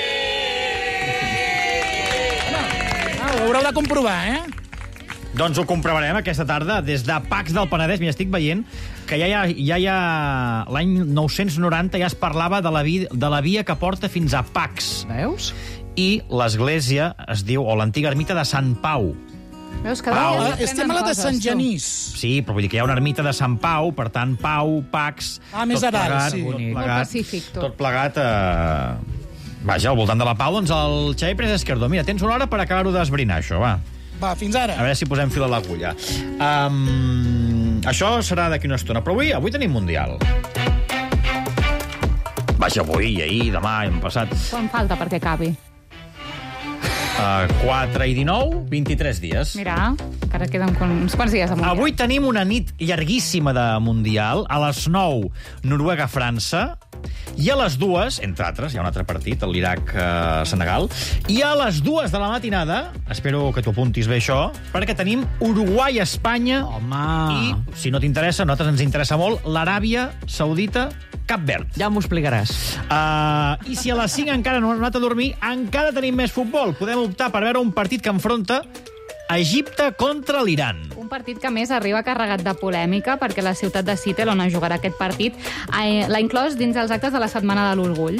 Ho haureu de comprovar, eh? Doncs ho comprovarem aquesta tarda des de Pacs del Penedès. Mira, estic veient que ja hi ha, ja hi ha l'any nou-cents noranta ja es parlava de la, vi, de la via que porta fins a Pacs. Veus? I l'església es diu, o l'antiga ermita de Sant Pau. Veus que Pau, cada eh? dia Estem a la de Sant Genís. Sí, però vull dir que hi ha una ermita de Sant Pau, per tant, Pau, Pacs... Ah, més tot a dalt, plegat, sí. Tot Molt plegat, pacífic, tot. tot plegat eh... vaja, al voltant de la Pau, doncs el Xavi Pérez Esquerdo. Mira, tens una hora per acabar-ho d'esbrinar, això, va. Va, fins ara. A veure si posem fil a l'agulla. Um, això serà d'aquí una estona, però avui, avui tenim Mundial. Vaja, avui, ahir, demà, hem passat Quan falta perquè acabi? uh, quatre i dinou, vint-i-tres dies. Mira, encara queden uns quants dies de Mundial. Avui tenim una nit llarguíssima de Mundial. A les nou, Noruega-França. I a les dues, entre altres, hi ha un altre partit, l'Iraq-Senegal, i a les dues de la matinada, espero que t'ho apuntis bé això, perquè tenim Uruguai-Espanya i, si no t'interessa, a nosaltres ens interessa molt, l'Aràbia Saudita Cap Verd. Ja m'ho explicaràs. Uh, I si a les cinc encara no hem anat a dormir, encara tenim més futbol. Podem optar per veure un partit que enfronta Egipte contra l'Iran. Un partit que, a més, arriba carregat de polèmica perquè la ciutat de Seattle, on es jugarà aquest partit, eh, l'ha inclòs dins els actes de la Setmana de l'Orgull.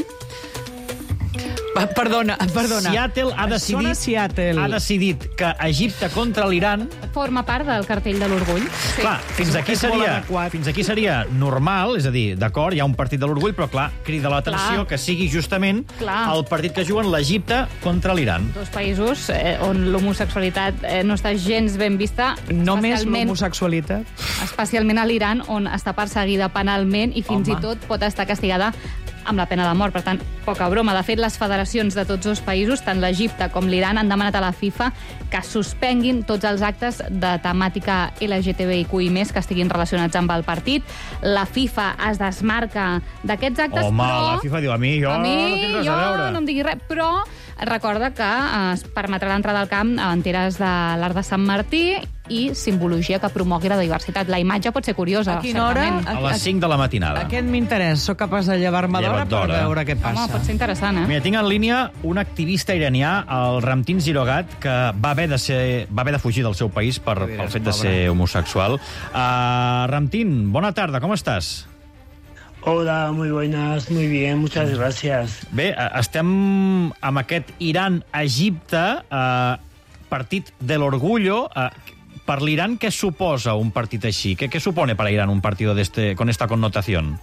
Perdona, perdona. Seattle ha decidit, Seattle. ha decidit que Egipte contra l'Iran... Forma part del cartell de l'Orgull. Sí. Clar, fins aquí, És molt seria, adequat. fins aquí seria normal, és a dir, d'acord, hi ha un partit de l'Orgull, però clar, crida l'atenció Clar. que sigui justament Clar. el partit que juguen l'Egipte contra l'Iran. Dos països eh, on l'homosexualitat eh, no està gens ben vista. Només especialment- l'homosexualitat. especialment a l'Iran, on està perseguida penalment i fins Home. i tot pot estar castigada amb la pena de mort. Per tant, poca broma. De fet, les federacions de tots dos països, tant l'Egipte com l'Iran, han demanat a la FIFA que suspenguin tots els actes de temàtica L G T B I Q i més que estiguin relacionats amb el partit. La FIFA es desmarca d'aquests actes, Home, però... la FIFA diu, a mi, jo a mi, no tinc res jo a veure. no em digui res, però recorda que eh, es permetrà l'entrada al camp a banderes de l'Arc de Sant Martí i simbologia que promogui la diversitat. La imatge pot ser curiosa, A quina hora? certament. A les cinc de la matinada. Aquest m'interessa. Soc capaç de llevar-me d'hora Lleva't per d'hora. veure què passa. Home, pot ser interessant, eh? Mira, tinc en línia un activista iranià, el Ramtin Zirogat, que va haver de, ser, va haver de fugir del seu país per, pel fet de ser homosexual. Uh, Ramtin, bona tarda, com estàs? Hola, muy buenas, muy bien, muchas gracias. Bé, eh, estem amb aquest Iran-Egipte, eh, partit de l'orgullo. Eh, per l'Iran, què suposa un partit així? ¿Qué, qué supone para Irán un partido de este, con esta connotación?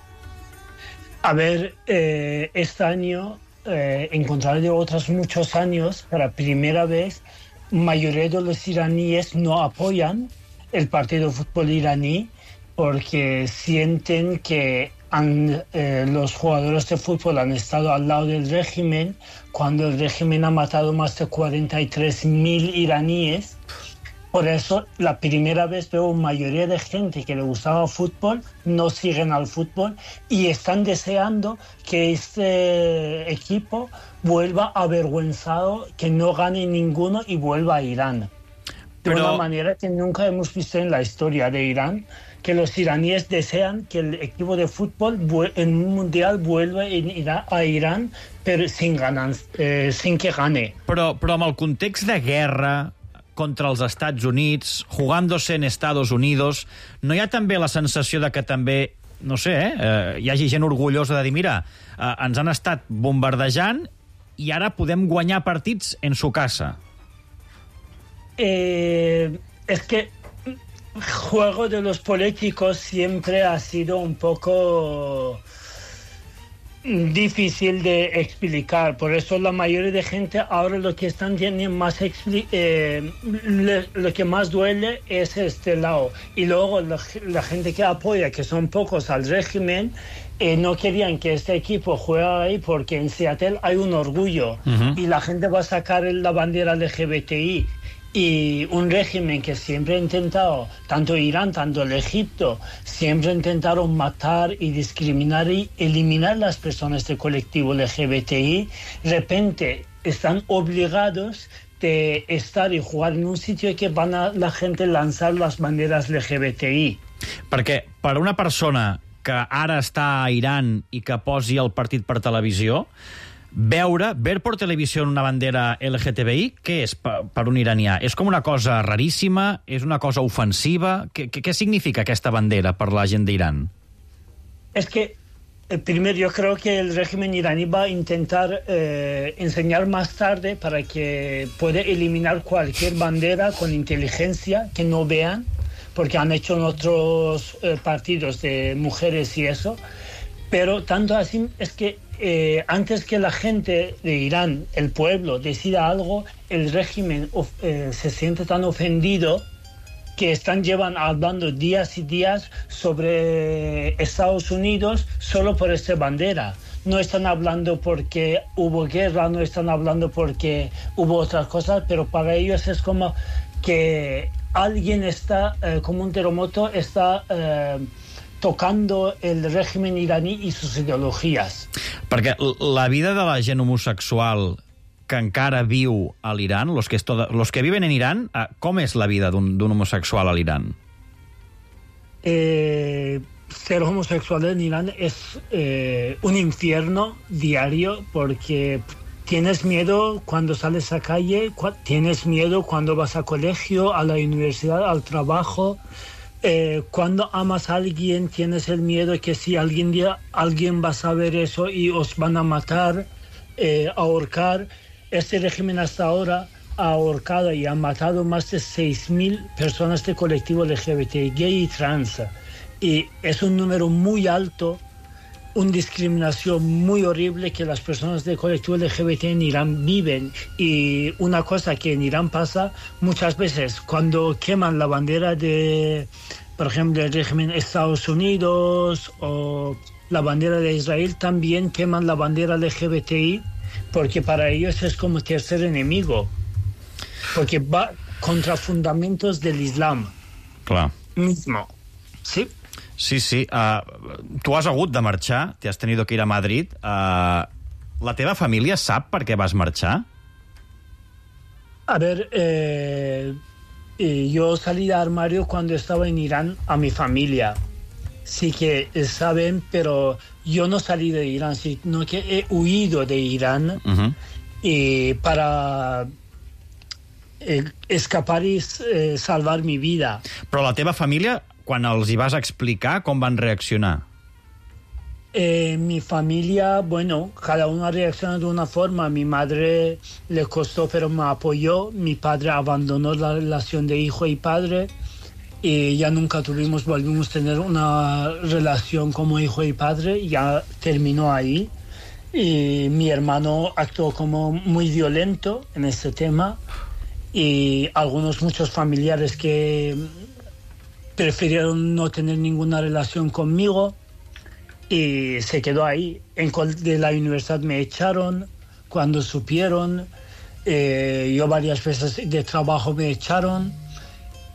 A ver, eh, este año, eh, en contrario de otros muchos años, para primera vez, mayoría de los iraníes no apoyan el partido de fútbol iraní porque sienten que han, eh, los jugadores de fútbol han estado al lado del régimen cuando el régimen ha matado más de cuarenta y tres mil iraníes Por eso, la primera vez veo mayoría de gente que le gustaba el fútbol, no siguen al fútbol y están deseando que este equipo vuelva avergonzado, que no gane ninguno y vuelva a Irán. De Pero... una manera que nunca hemos visto en la historia de Irán, que los iraníes desean que el equipo de fútbol en un mundial vuelva a Irán, pero sin, ganar, eh, sin que gane. Però, però amb el context de guerra contra els Estats Units, jugándose en Estados Unidos, no hi ha també la sensació de que també, no sé, eh, hi hagi gent orgullosa de dir, mira, eh, ens han estat bombardejant i ara podem guanyar partits en su casa? Eh, es que el juego de los políticos siempre ha sido un poco difícil de explicar, por eso la mayoría de gente ahora lo que están teniendo más eh, le, lo que más duele es este lado, y luego la, la gente que apoya, que son pocos al régimen, eh, no querían que este equipo juegue ahí porque en Seattle hay un orgullo. Uh-huh. Y la gente va a sacar la bandera L G B T I. Y un régimen que siempre ha intentado, tanto Irán, tanto el Egipto, siempre intentaron matar y discriminar y eliminar las personas del colectivo L G B T I, de repente están obligados de estar y jugar en un sitio que van a la gente lanzar las banderas L G B T I. Perquè per una persona que ara està a Iran i que posi el partit per televisió, veure, ver por televisión una bandera L G T B I, què és per un iranià? És com una cosa raríssima? És una cosa ofensiva? Què, què significa aquesta bandera per la gent d'Iran? Es que, eh, primero, yo creo que el régimen iraní va a intentar eh, enseñar más tarde para que pueda eliminar cualquier bandera con inteligencia, que no vean, porque han hecho en otros eh, partidos de mujeres y eso, pero tanto así es que Eh, antes que la gente de Irán, el pueblo, decida algo, el régimen eh, se siente tan ofendido que están llevan hablando días y días sobre Estados Unidos solo por esta bandera. No están hablando porque hubo guerra, no están hablando porque hubo otras cosas, pero para ellos es como que alguien está, eh, como un terremoto, está... Eh, tocando el régimen iraní i sus ideologías. Perquè la vida de la gent homosexual que encara viu a l'Iran, los que, toda, los que viven en Iran, com és la vida d'un homosexual a l'Iran? Eh, ser homosexual en Irán es eh, un infierno diario porque tienes miedo cuando sales a calle, tienes miedo cuando vas a colegio, a la universidad, al trabajo. Eh, cuando amas a alguien tienes el miedo de que si algún día alguien va a saber eso y os van a matar, eh, ahorcar. Este régimen hasta ahora ha ahorcado y ha matado más de seis mil personas del colectivo L G B T, gay y trans. Y es un número muy alto, una discriminación muy horrible que las personas del colectivo L G B T en Irán viven. Y una cosa que en Irán pasa muchas veces, cuando queman la bandera de, por ejemplo, el régimen de Estados Unidos o la bandera de Israel, también queman la bandera L G B T I, porque para ellos es como tercer enemigo, porque va contra fundamentos del Islam. Clar. Mismo. Sí. Sí, sí. Uh, tu has hagut de marxar, t'has tenido que ir a Madrid. Uh, la teva família sap per què vas marxar? A ver, eh, eh, yo salí de armario cuando estaba en Irán a mi familia. Sí que saben, pero yo no salí de Irán, sino que he huido de Irán uh-huh. y para eh, escapar y eh, salvar mi vida. Però la teva família, quan els hi vas explicar, com van reaccionar? Eh, mi familia, bueno, cada uno reacciona de una forma. Mi madre le costó, pero me apoyó. Mi padre abandonó la relación de hijo y padre y ya nunca tuvimos, volvimos a tener una relación como hijo y padre. Ya terminó ahí. Y mi hermano actuó como muy violento en este tema y algunos, muchos familiares que prefirieron no tener ninguna relación conmigo y se quedó ahí. En, de la universidad me echaron cuando supieron, eh, yo varias veces de trabajo me echaron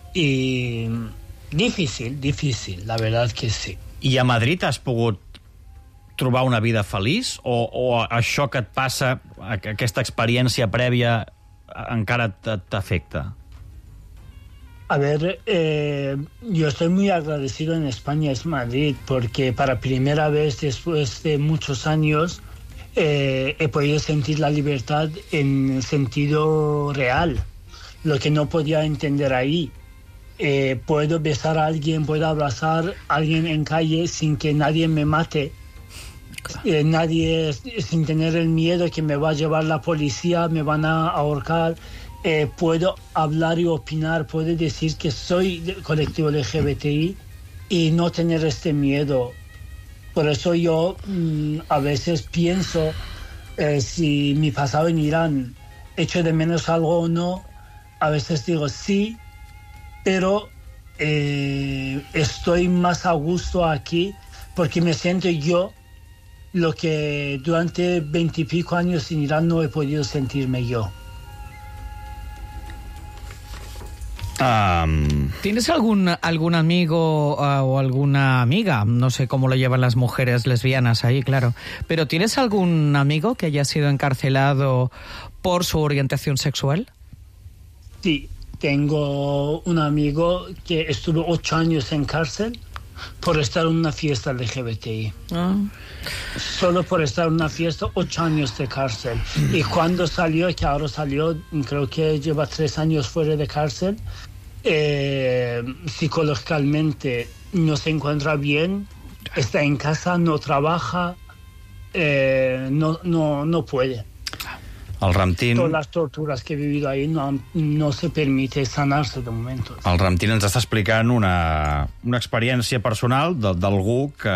y difícil, difícil, la verdad que sí. I a Madrid has pogut trobar una vida feliç? O, o això que et passa, aquesta experiència prèvia, encara t'afecta? A ver, eh, yo estoy muy agradecido en España, es Madrid, porque para primera vez después de muchos años eh, he podido sentir la libertad en el sentido real, lo que no podía entender ahí. Eh, puedo besar a alguien, puedo abrazar a alguien en calle sin que nadie me mate, eh, nadie sin tener el miedo que me va a llevar la policía, me van a ahorcar. Eh, puedo hablar y opinar, puedo decir que soy del colectivo L G B T I y no tener este miedo. Por eso yo mmm, a veces pienso eh, si mi pasado en Irán echo de menos algo o no. A veces digo sí, pero eh, estoy más a gusto aquí porque me siento yo lo que durante veintipico años en Irán no he podido sentirme yo. Um... ¿Tienes algún, algún amigo uh, o alguna amiga? No sé cómo lo llevan las mujeres lesbianas ahí, claro. Pero ¿tienes algún amigo que haya sido encarcelado por su orientación sexual? Sí, tengo un amigo que estuvo ocho años en cárcel por estar en una fiesta L G B T I. Ah. Solo por estar en una fiesta, ocho años de cárcel. Y cuando salió, que ahora salió, creo que lleva tres años fuera de cárcel, eh, psicológicamente no se encuentra bien, está en casa, no trabaja, eh, no, no, no puede. El Ramtin... Todas las torturas que he vivido ahí no, no se permite sanarse de momento. El Ramtin ens està explicant una, una experiència personal d'algú que,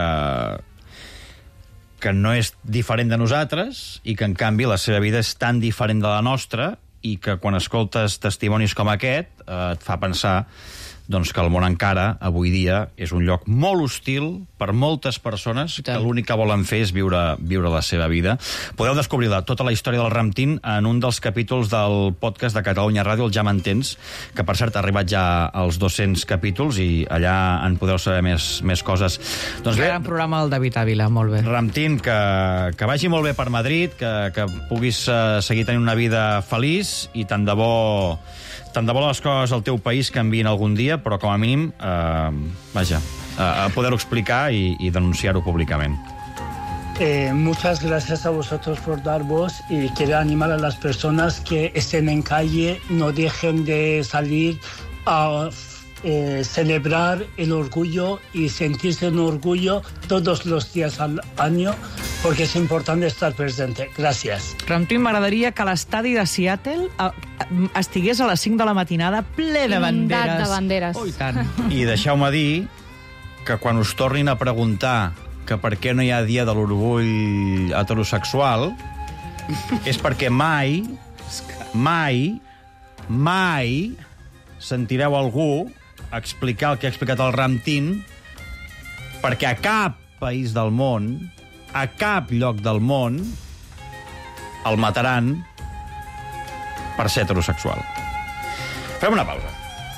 que no és diferent de nosaltres i que, en canvi, la seva vida és tan diferent de la nostra i que, quan escoltes testimonis com aquest, eh, et fa pensar doncs, que el món encara, avui dia, és un lloc molt hostil per moltes persones que l'únic que volen fer és viure, viure la seva vida. Podeu descobrir la, tota la història del Ramtin en un dels capítols del podcast de Catalunya Ràdio, el Ja m'entens, que, per cert, ha arribat ja als dos-cents capítols i allà en podeu saber més, més coses. Doncs bé, gran programa del David Ávila, molt bé. Ramtin, que, que vagi molt bé per Madrid, que, que puguis uh, seguir tenint una vida feliç i tant de bo... Tant de bo les coses al teu país canvien algun dia, però com a mínim, eh, vaja, eh, poder-ho explicar i, i denunciar-ho públicament. Eh, muchas gracias a vosotros por dar voz y quiero animar a las personas que estén en calle, no dejen de salir a eh, celebrar el orgullo y sentirse un orgullo todos los días al año, porque és important estar presente. Gràcies. Ramtin, m'agradaria que l'estadi de Seattle estigués a les cinc de la matinada ple de banderes. Inundat de banderes. Oh, i tant. I deixeu-me dir que quan us tornin a preguntar que per què no hi ha dia de l'orgull heterosexual és perquè mai, mai, mai sentireu algú explicar el que ha explicat el Ramtin, perquè a cap país del món, a cap lloc del món, el mataran per ser heterosexual. Fem una pausa.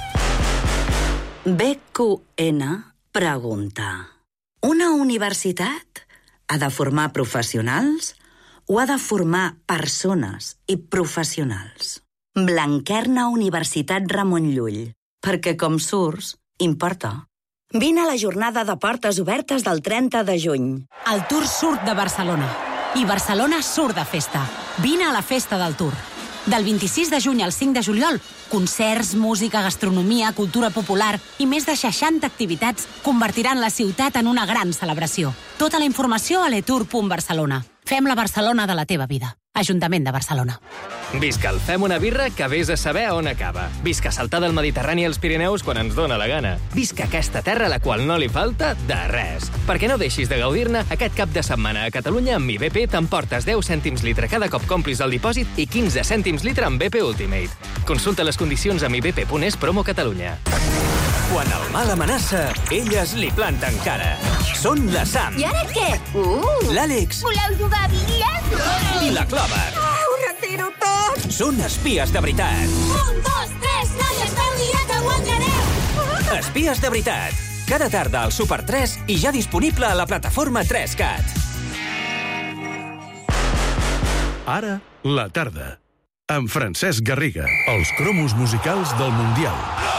B Q N pregunta: una universitat ha de formar professionals o ha de formar persones i professionals? Blanquerna Universitat Ramon Llull, perquè com surts, importa. Vine a la jornada de portes obertes del trenta de juny. El Tour surt de Barcelona i Barcelona surt de festa. Vine a la festa del Tour. Del vint-i-sis de juny al cinc de juliol, concerts, música, gastronomia, cultura popular i més de seixanta activitats convertiran la ciutat en una gran celebració. Tota la informació a letour punt barcelona. Fem la Barcelona de la teva vida. Ajuntament de Barcelona. Visca el Fem una birra que vés a saber on acaba. Visca saltar del Mediterrani als Pirineus quan ens dóna la gana. Visca aquesta terra a la qual no li falta de res. Perquè no deixis de gaudir-ne, aquest cap de setmana a Catalunya amb mi B P t'emportes deu cèntims litre cada cop complis el dipòsit i quinze cèntims litre amb B P Ultimate. Consulta les condicions a mi b p punt es promo Catalunya. Quan el mal amenaça, elles li planten cara. Són la Sam. I ara què? Uh! L'Àlex. Voleu jugar a bitlles? I la Clàver. Ah, ho retiro tot! Són espies de veritat. Un, dos, tres, noies, feu dia que ho entrareu! Espies de veritat. Cada tarda al Super tres i ja disponible a la plataforma tres cat. Ara, la tarda. Amb Francesc Garriga. Els cromos musicals del Mundial.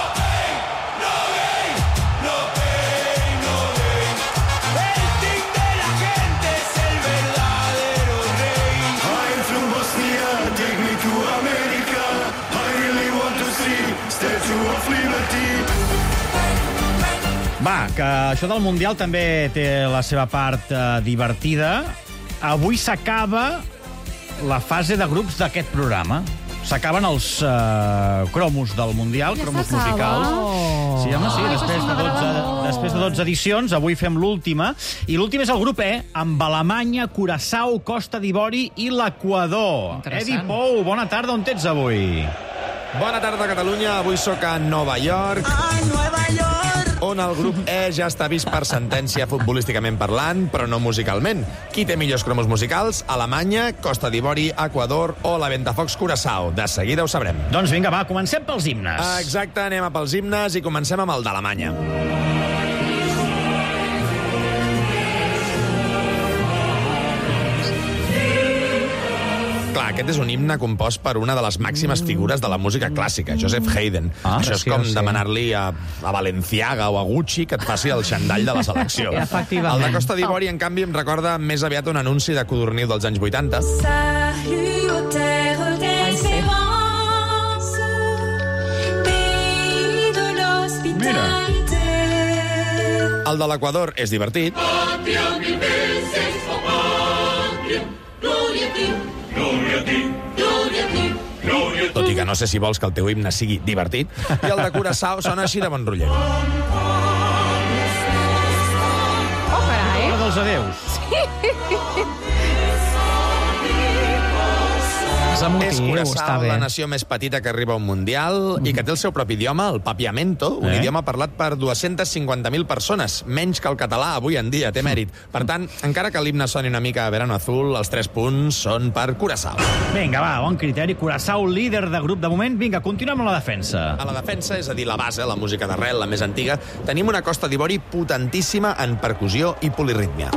Va, que això del Mundial també té la seva part eh, divertida. Avui s'acaba la fase de grups d'aquest programa. S'acaben els eh, cromos del Mundial, ja cromos musicals. Oh. Sí, home, sí, oh, després, de dotze, després de dotze edicions, avui fem l'última. I l'últim és el grup E, amb Alemanya, Curaçao, Costa d'Ivori i l'Equador. Edi Pou, bona tarda, on ets avui? Bona tarda, Catalunya. Avui sóc a Nova York. A Nova York! On el grup E ja està vist per sentència futbolísticament parlant, però no musicalment. Qui té millors cromos musicals? Alemanya, Costa d'Ivori, Equador o la Ventafocs Curaçao. De seguida ho sabrem. Doncs vinga, va, comencem pels himnes. Exacte, anem a pels himnes i comencem amb el d'Alemanya. Clar, aquest és un himne compost per una de les màximes figures de la música clàssica, Joseph Haydn. Ah, Això és com sí. demanar-li a, a Balenciaga o a Gucci que et faci el xandall de la selecció. El de Costa d'Ivori, en canvi, em recorda més aviat un anunci de codorniu dels anys vuitanta. Mira. El de l'Equador és divertit. Tot i que no sé si vols que el teu himne sigui divertit. I el de Curaçao sona així de bon rotllet. Oh, carai. Hora dels adeus. Sí. És emotiu, és Curaçao, està bé. La nació més petita que arriba a un mundial mm. i que té el seu propi idioma, el papiamento, un eh? idioma parlat per dues-centes cinquanta mil persones, menys que el català avui en dia, té mèrit. Per tant, encara que l'himne soni una mica a verano azul, els tres punts són per Curaçao. Vinga, va, bon criteri. Curaçao, líder de grup de moment. Vinga, continuem amb la defensa. A la defensa, és a dir, la base, la música d'arrel, la més antiga, tenim una Costa d'Ivori potentíssima en percussió i polirítmia.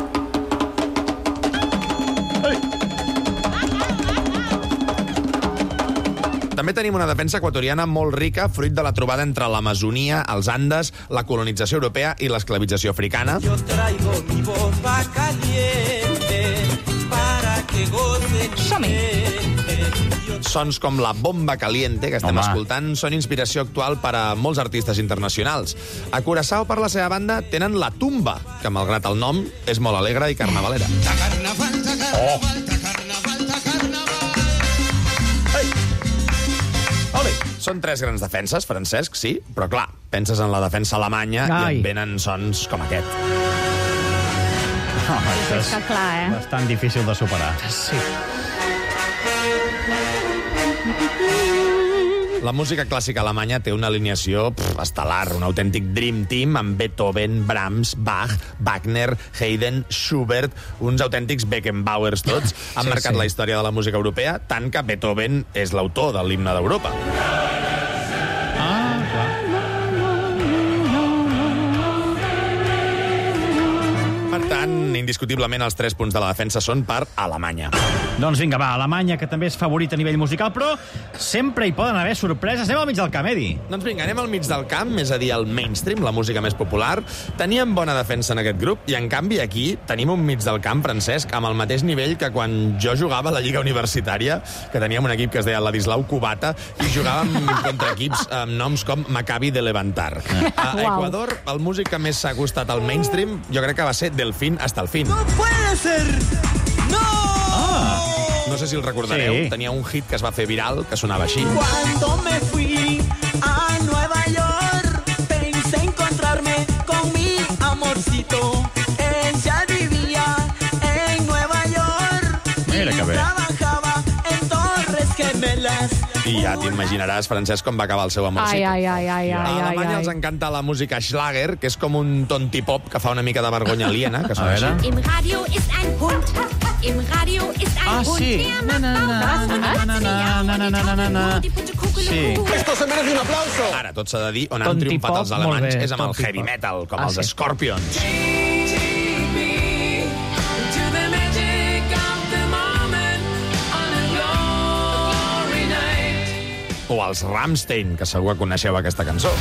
També tenim una defensa equatoriana molt rica, fruit de la trobada entre l'Amazonia, els Andes, la colonització europea i l'esclavització africana. Yo traigo mi bomba caliente para que goce mi mente. Sons com la bomba caliente que estem Home. escoltant són inspiració actual per a molts artistes internacionals. A Curaçao, per la seva banda, tenen la tumba, que malgrat el nom és molt alegre i carnavalera. Oh! Són tres grans defenses, Francesc, sí, però clar, penses en la defensa alemanya Ai. i et venen sons com aquest. Oh, això és clar, eh? bastant difícil de superar. Sí. La música clàssica alemanya té una alineació pff, estel·lar, un autèntic dream team amb Beethoven, Brahms, Bach, Wagner, Haydn, Schubert, uns autèntics Beckenbauers tots. Han sí, marcat sí. la història de la música europea, tant que Beethoven és l'autor de l'himne d'Europa. Ah, clar. Per tant, indiscutiblement els tres punts de la defensa són per Alemanya. Doncs vinga, va, Alemanya, que també és favorit a nivell musical, però sempre hi poden haver sorpreses. Anem al mig del camp, Edi. Doncs vinga, anem al mig del camp, és a dir, al mainstream, la música més popular. Teníem bona defensa en aquest grup, i en canvi aquí tenim un mig del camp, Francesc, amb el mateix nivell que quan jo jugava a la Lliga Universitària, que teníem un equip que es deia Ladislau Kubata, i jugàvem contra equips amb noms com Maccabi de Levantar. A Equador, el músic que més s'ha acostat al mainstream, jo crec que va ser Delfín hasta el fin. ¡No puede ser! ¡No! Ah. No sé si el recordareu, Sí. tenia un hit que es va fer viral, que sonava així. Cuando me fui a Nueva York, pensé encontrarme con mi amorcito. Ella vivía en Nueva York Mira que bé. trabajaba en Torres Gemelas. I ja t'imaginaràs, Francesc, com va acabar el seu amorcito. Ai, ai, ai, ai, ai, A ai, Alemanya ai. els encanta la música Schlager, que és com un tontipop que fa una mica de vergonya aliena, que sona així. Im Radio ist ein Hund. Im Radio ist ein Ah, Hund. sí. Der Na, na, na, macht na, na, na, na, na, na, na, na. Sí. Esto se merece un aplauso. Ara, tot s'ha de dir, on han Tonti triomfat pop, els alemanys molt bé, és amb el tonti heavy pop. metal, com Ah, els sí. Scorpions. O els Rammstein, que segur que coneixeu aquesta cançó.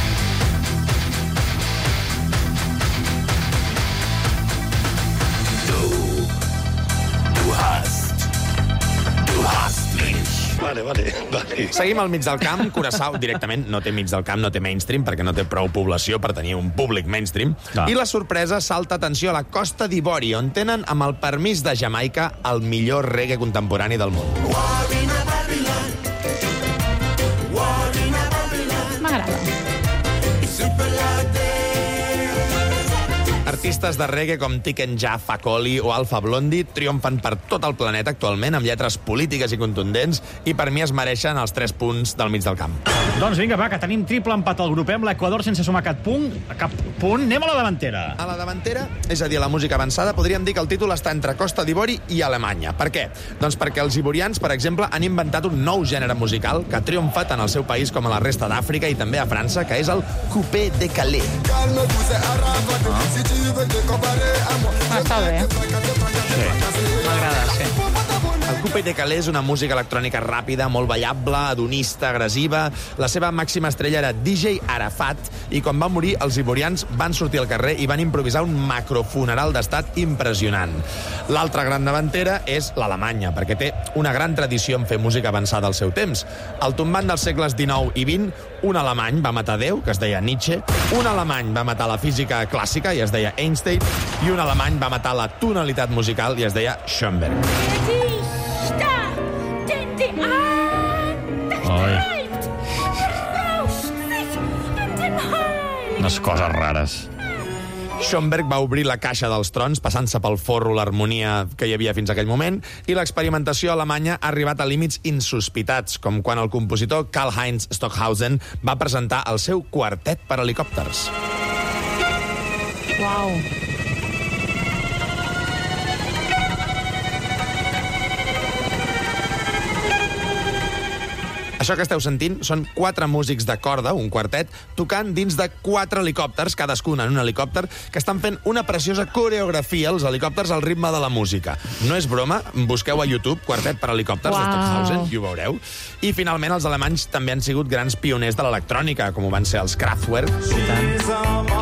Vale, vale, vale. Seguim al mig del camp. Curaçao directament no té mig del camp, no té mainstream, perquè no té prou població per tenir un públic mainstream. Ah. I la sorpresa salta, atenció, a la Costa d'Ivori, on tenen, amb el permís de Jamaica, el millor reggae contemporani del món. M'agrada. Artistes de reggae com Tiken Jah Fakoly o Alpha Blondy triomfen per tot el planeta actualment amb lletres polítiques i contundents i per mi es mereixen els tres punts del mig del camp. Doncs vinga, va, que tenim triple empat al grup, eh, amb l'Equador sense sumar cap punt. Cap punt. Anem a la davantera. A la davantera, és a dir, a la música avançada, podríem dir que el títol està entre Costa d'Ivori i Alemanya. Per què? Doncs perquè els ivorians, per exemple, han inventat un nou gènere musical que ha triomfat en el seu país com a la resta d'Àfrica i també a França, que és el coupé décalé. Està bé. M'agrada, sí. El coupé décalé és una música electrònica ràpida, molt ballable, hedonista, agressiva. La seva màxima estrella era D J Arafat i quan va morir els ivorians van sortir al carrer i van improvisar un macrofuneral d'estat impressionant. L'altra gran davantera és l'Alemanya, perquè té una gran tradició en fer música avançada al seu temps. Al tombant dels segles dinou i vint, un alemany va matar Déu, que es deia Nietzsche, un alemany va matar la física clàssica, i es deia Einstein, i un alemany va matar la tonalitat musical, i es deia Schoenberg. Oi. Unes coses rares. Schoenberg va obrir la caixa dels trons, passant-se pel forro l'harmonia que hi havia fins aquell moment, i l'experimentació alemanya ha arribat a límits insospitats, com quan el compositor Karl-Heinz Stockhausen va presentar el seu quartet per helicòpters. Uau. Això que esteu sentint són quatre músics de corda, un quartet, tocant dins de quatre helicòpters, cadascun en un helicòpter, que estan fent una preciosa coreografia, els helicòpters, al ritme de la música. No és broma, busqueu a YouTube Quartet per helicòpters de Stockhausen i ho veureu. I finalment els alemanys també han sigut grans pioners de l'electrònica, com ho van ser els Kraftwerk. I tant.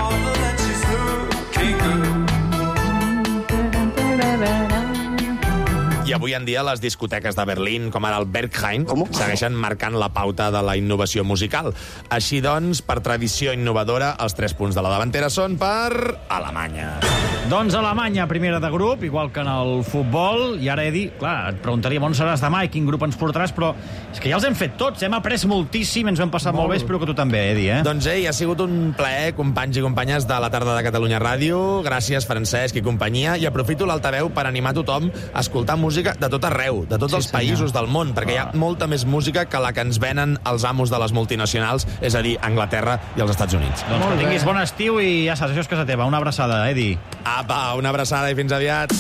I avui en dia les discoteques de Berlín, com ara el Berghain, segueixen marcant la pauta de la innovació musical. Així doncs, per tradició innovadora, els tres punts de la davantera són per Alemanya. Doncs Alemanya, primera de grup, igual que en el futbol. I ara, Edi, clar, et preguntaríem on seràs demà i quin grup ens portaràs, però és que ja els hem fet tots, hem après moltíssim, ens ho hem passat molt, molt bé, espero que tu també, Edi, eh? Doncs, ei, ha sigut un plaer, companys i companyes de la tarda de Catalunya Ràdio. Gràcies, Francesc i companyia, i aprofito l'altaveu per animar tothom a escoltar música de tot arreu, de tots sí, els països senyor. Del món, perquè hi ha molta més música que la que ens venen els amos de les multinacionals, és a dir, Anglaterra i els Estats Units. Doncs que tinguis bon estiu i ja saps, això és casa teva. Una abraçada, Edi. Apa, una abraçada i fins aviat.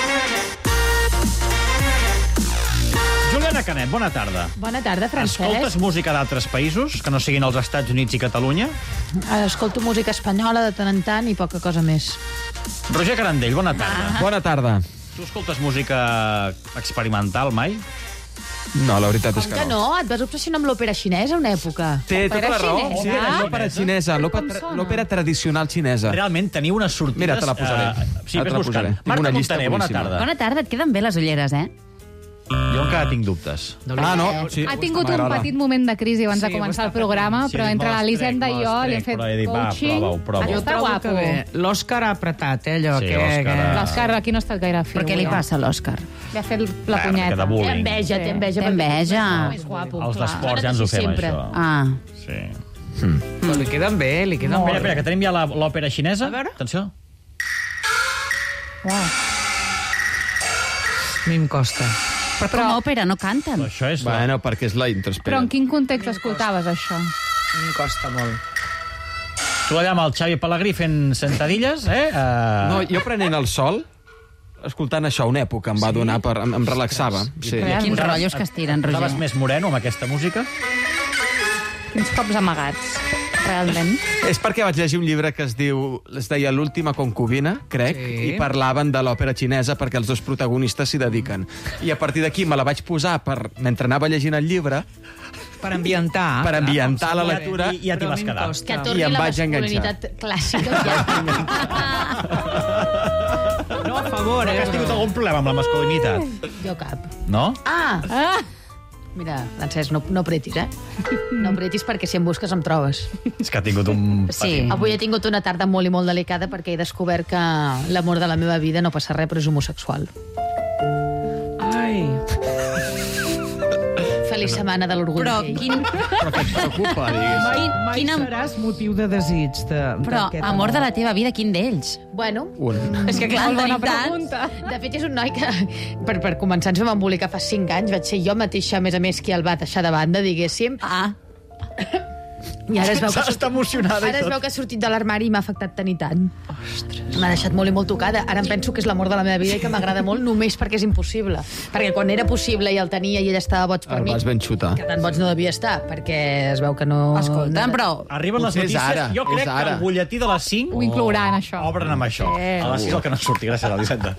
Juliana Canet, bona tarda. Bona tarda, Francesc. Escoltes música d'altres països, que no siguin els Estats Units i Catalunya? Escolto música espanyola de tant en tant i poca cosa més. Roger Carandell, bona tarda. Ah. Bona tarda. Tu escoltes música experimental mai? No, la veritat Com és que, que no. no? Et vas obsessionar amb l'òpera xinesa una època. Té tota la raó. Xinesa? Sí, l'òpera xinesa, l'òpera l'òpera tradicional xinesa. Realment teniu unes sortides... Mira, te la posaré. Uh, sí, Ara te ves la buscant. posaré. Tinc Marta una llista Montaner, bona boníssima. tarda. Bona tarda, et queden bé les ulleres, eh? Jo encara tinc dubtes. Ah, no? Sí. Ha tingut un petit moment de crisi abans de començar el programa, però entre l'Elisenda i jo li hem fet coaching. prova-ho. Està guapo. L'Òscar ha apretat, eh, allò Sí, que... l'Òscar ha- L'Òscar aquí no ha estat gaire fi. Però què li passa a l'Òscar? Li ha fet la Bé, punyeta. de bullying. Té enveja, té enveja. Té enveja. Més guapo, Els clar. d'esports ja ens ho fem, Sempre. això. Ah. Sí. Però li queden bé, li queden Espera, bé. espera, que tenim ja la- l'òpera xinesa. A veure. Atenció. Uau. A mi em costa. Però com a òpera no canten. Això és... Bueno, perquè és la intro, Però espera. en quin context escoltaves això? A mi em costa molt. Tu allà amb el Xavi Pellegrí fent sentadilles, eh? Uh... No, jo prenent el sol, escoltant això una època, em va donar per... em, em relaxava. Sí. Quins rotllos que es tiren, Roger. Estaves més moreno amb aquesta música? Quins cops amagats, realment. És perquè vaig llegir un llibre que es diu, es deia L'última concubina, crec, Sí. i parlaven de l'òpera xinesa perquè els dos protagonistes s'hi dediquen. I a partir d'aquí me la vaig posar per, mentre anava llegint el llibre, Per ambientar. per ambientar la clar, lectura, I ja t'hi vas quedar. Que I torni em la vaig enganxar. masculinitat clàssica. No, a favor, Però que eh? has tingut algun problema amb la masculinitat, Jo cap. no? Ah! ah! Mira, Francesc, no, no apretis, eh? No apretis perquè si em busques em trobes. És que ha tingut un Sí, patim. avui he tingut una tarda molt i molt delicada perquè he descobert que l'amor de la meva vida no passa res, però és homosexual. Ai. Feliç setmana de l'orgull Però gay. quin... Però què et preocupa, digues? Mai, Quin- mai quina- seràs motiu de desig de, Però d'aquest amor de la teva vida, quin d'ells? Bueno, un. és que clar, Molt en bona tenim pregunta. tants. De fet, és un noi que, per, per començar, ens vam embolicar fa cinc anys. Vaig ser jo mateixa, a més a més, qui el va deixar de banda, diguéssim. Ah. I ara es veu que, Està emocionada i ara es tot. veu que ha sortit de l'armari i m'ha afectat tant i tant. M'ha deixat molt i molt tocada. Ara em penso que és l'amor de la meva vida i que m'agrada molt només perquè és impossible. Perquè quan era possible i el tenia i ell estava boig per El mi, vas ben xutar. que tan boig no devia estar, perquè es veu que no... Escolta, però... Arriben les Potser és notícies. ara, Jo crec és que ara. el butlletí de les cinc Ho inclouran, això. obren amb això. Sí. A les sis el que no surti. Gràcies, Elisenda.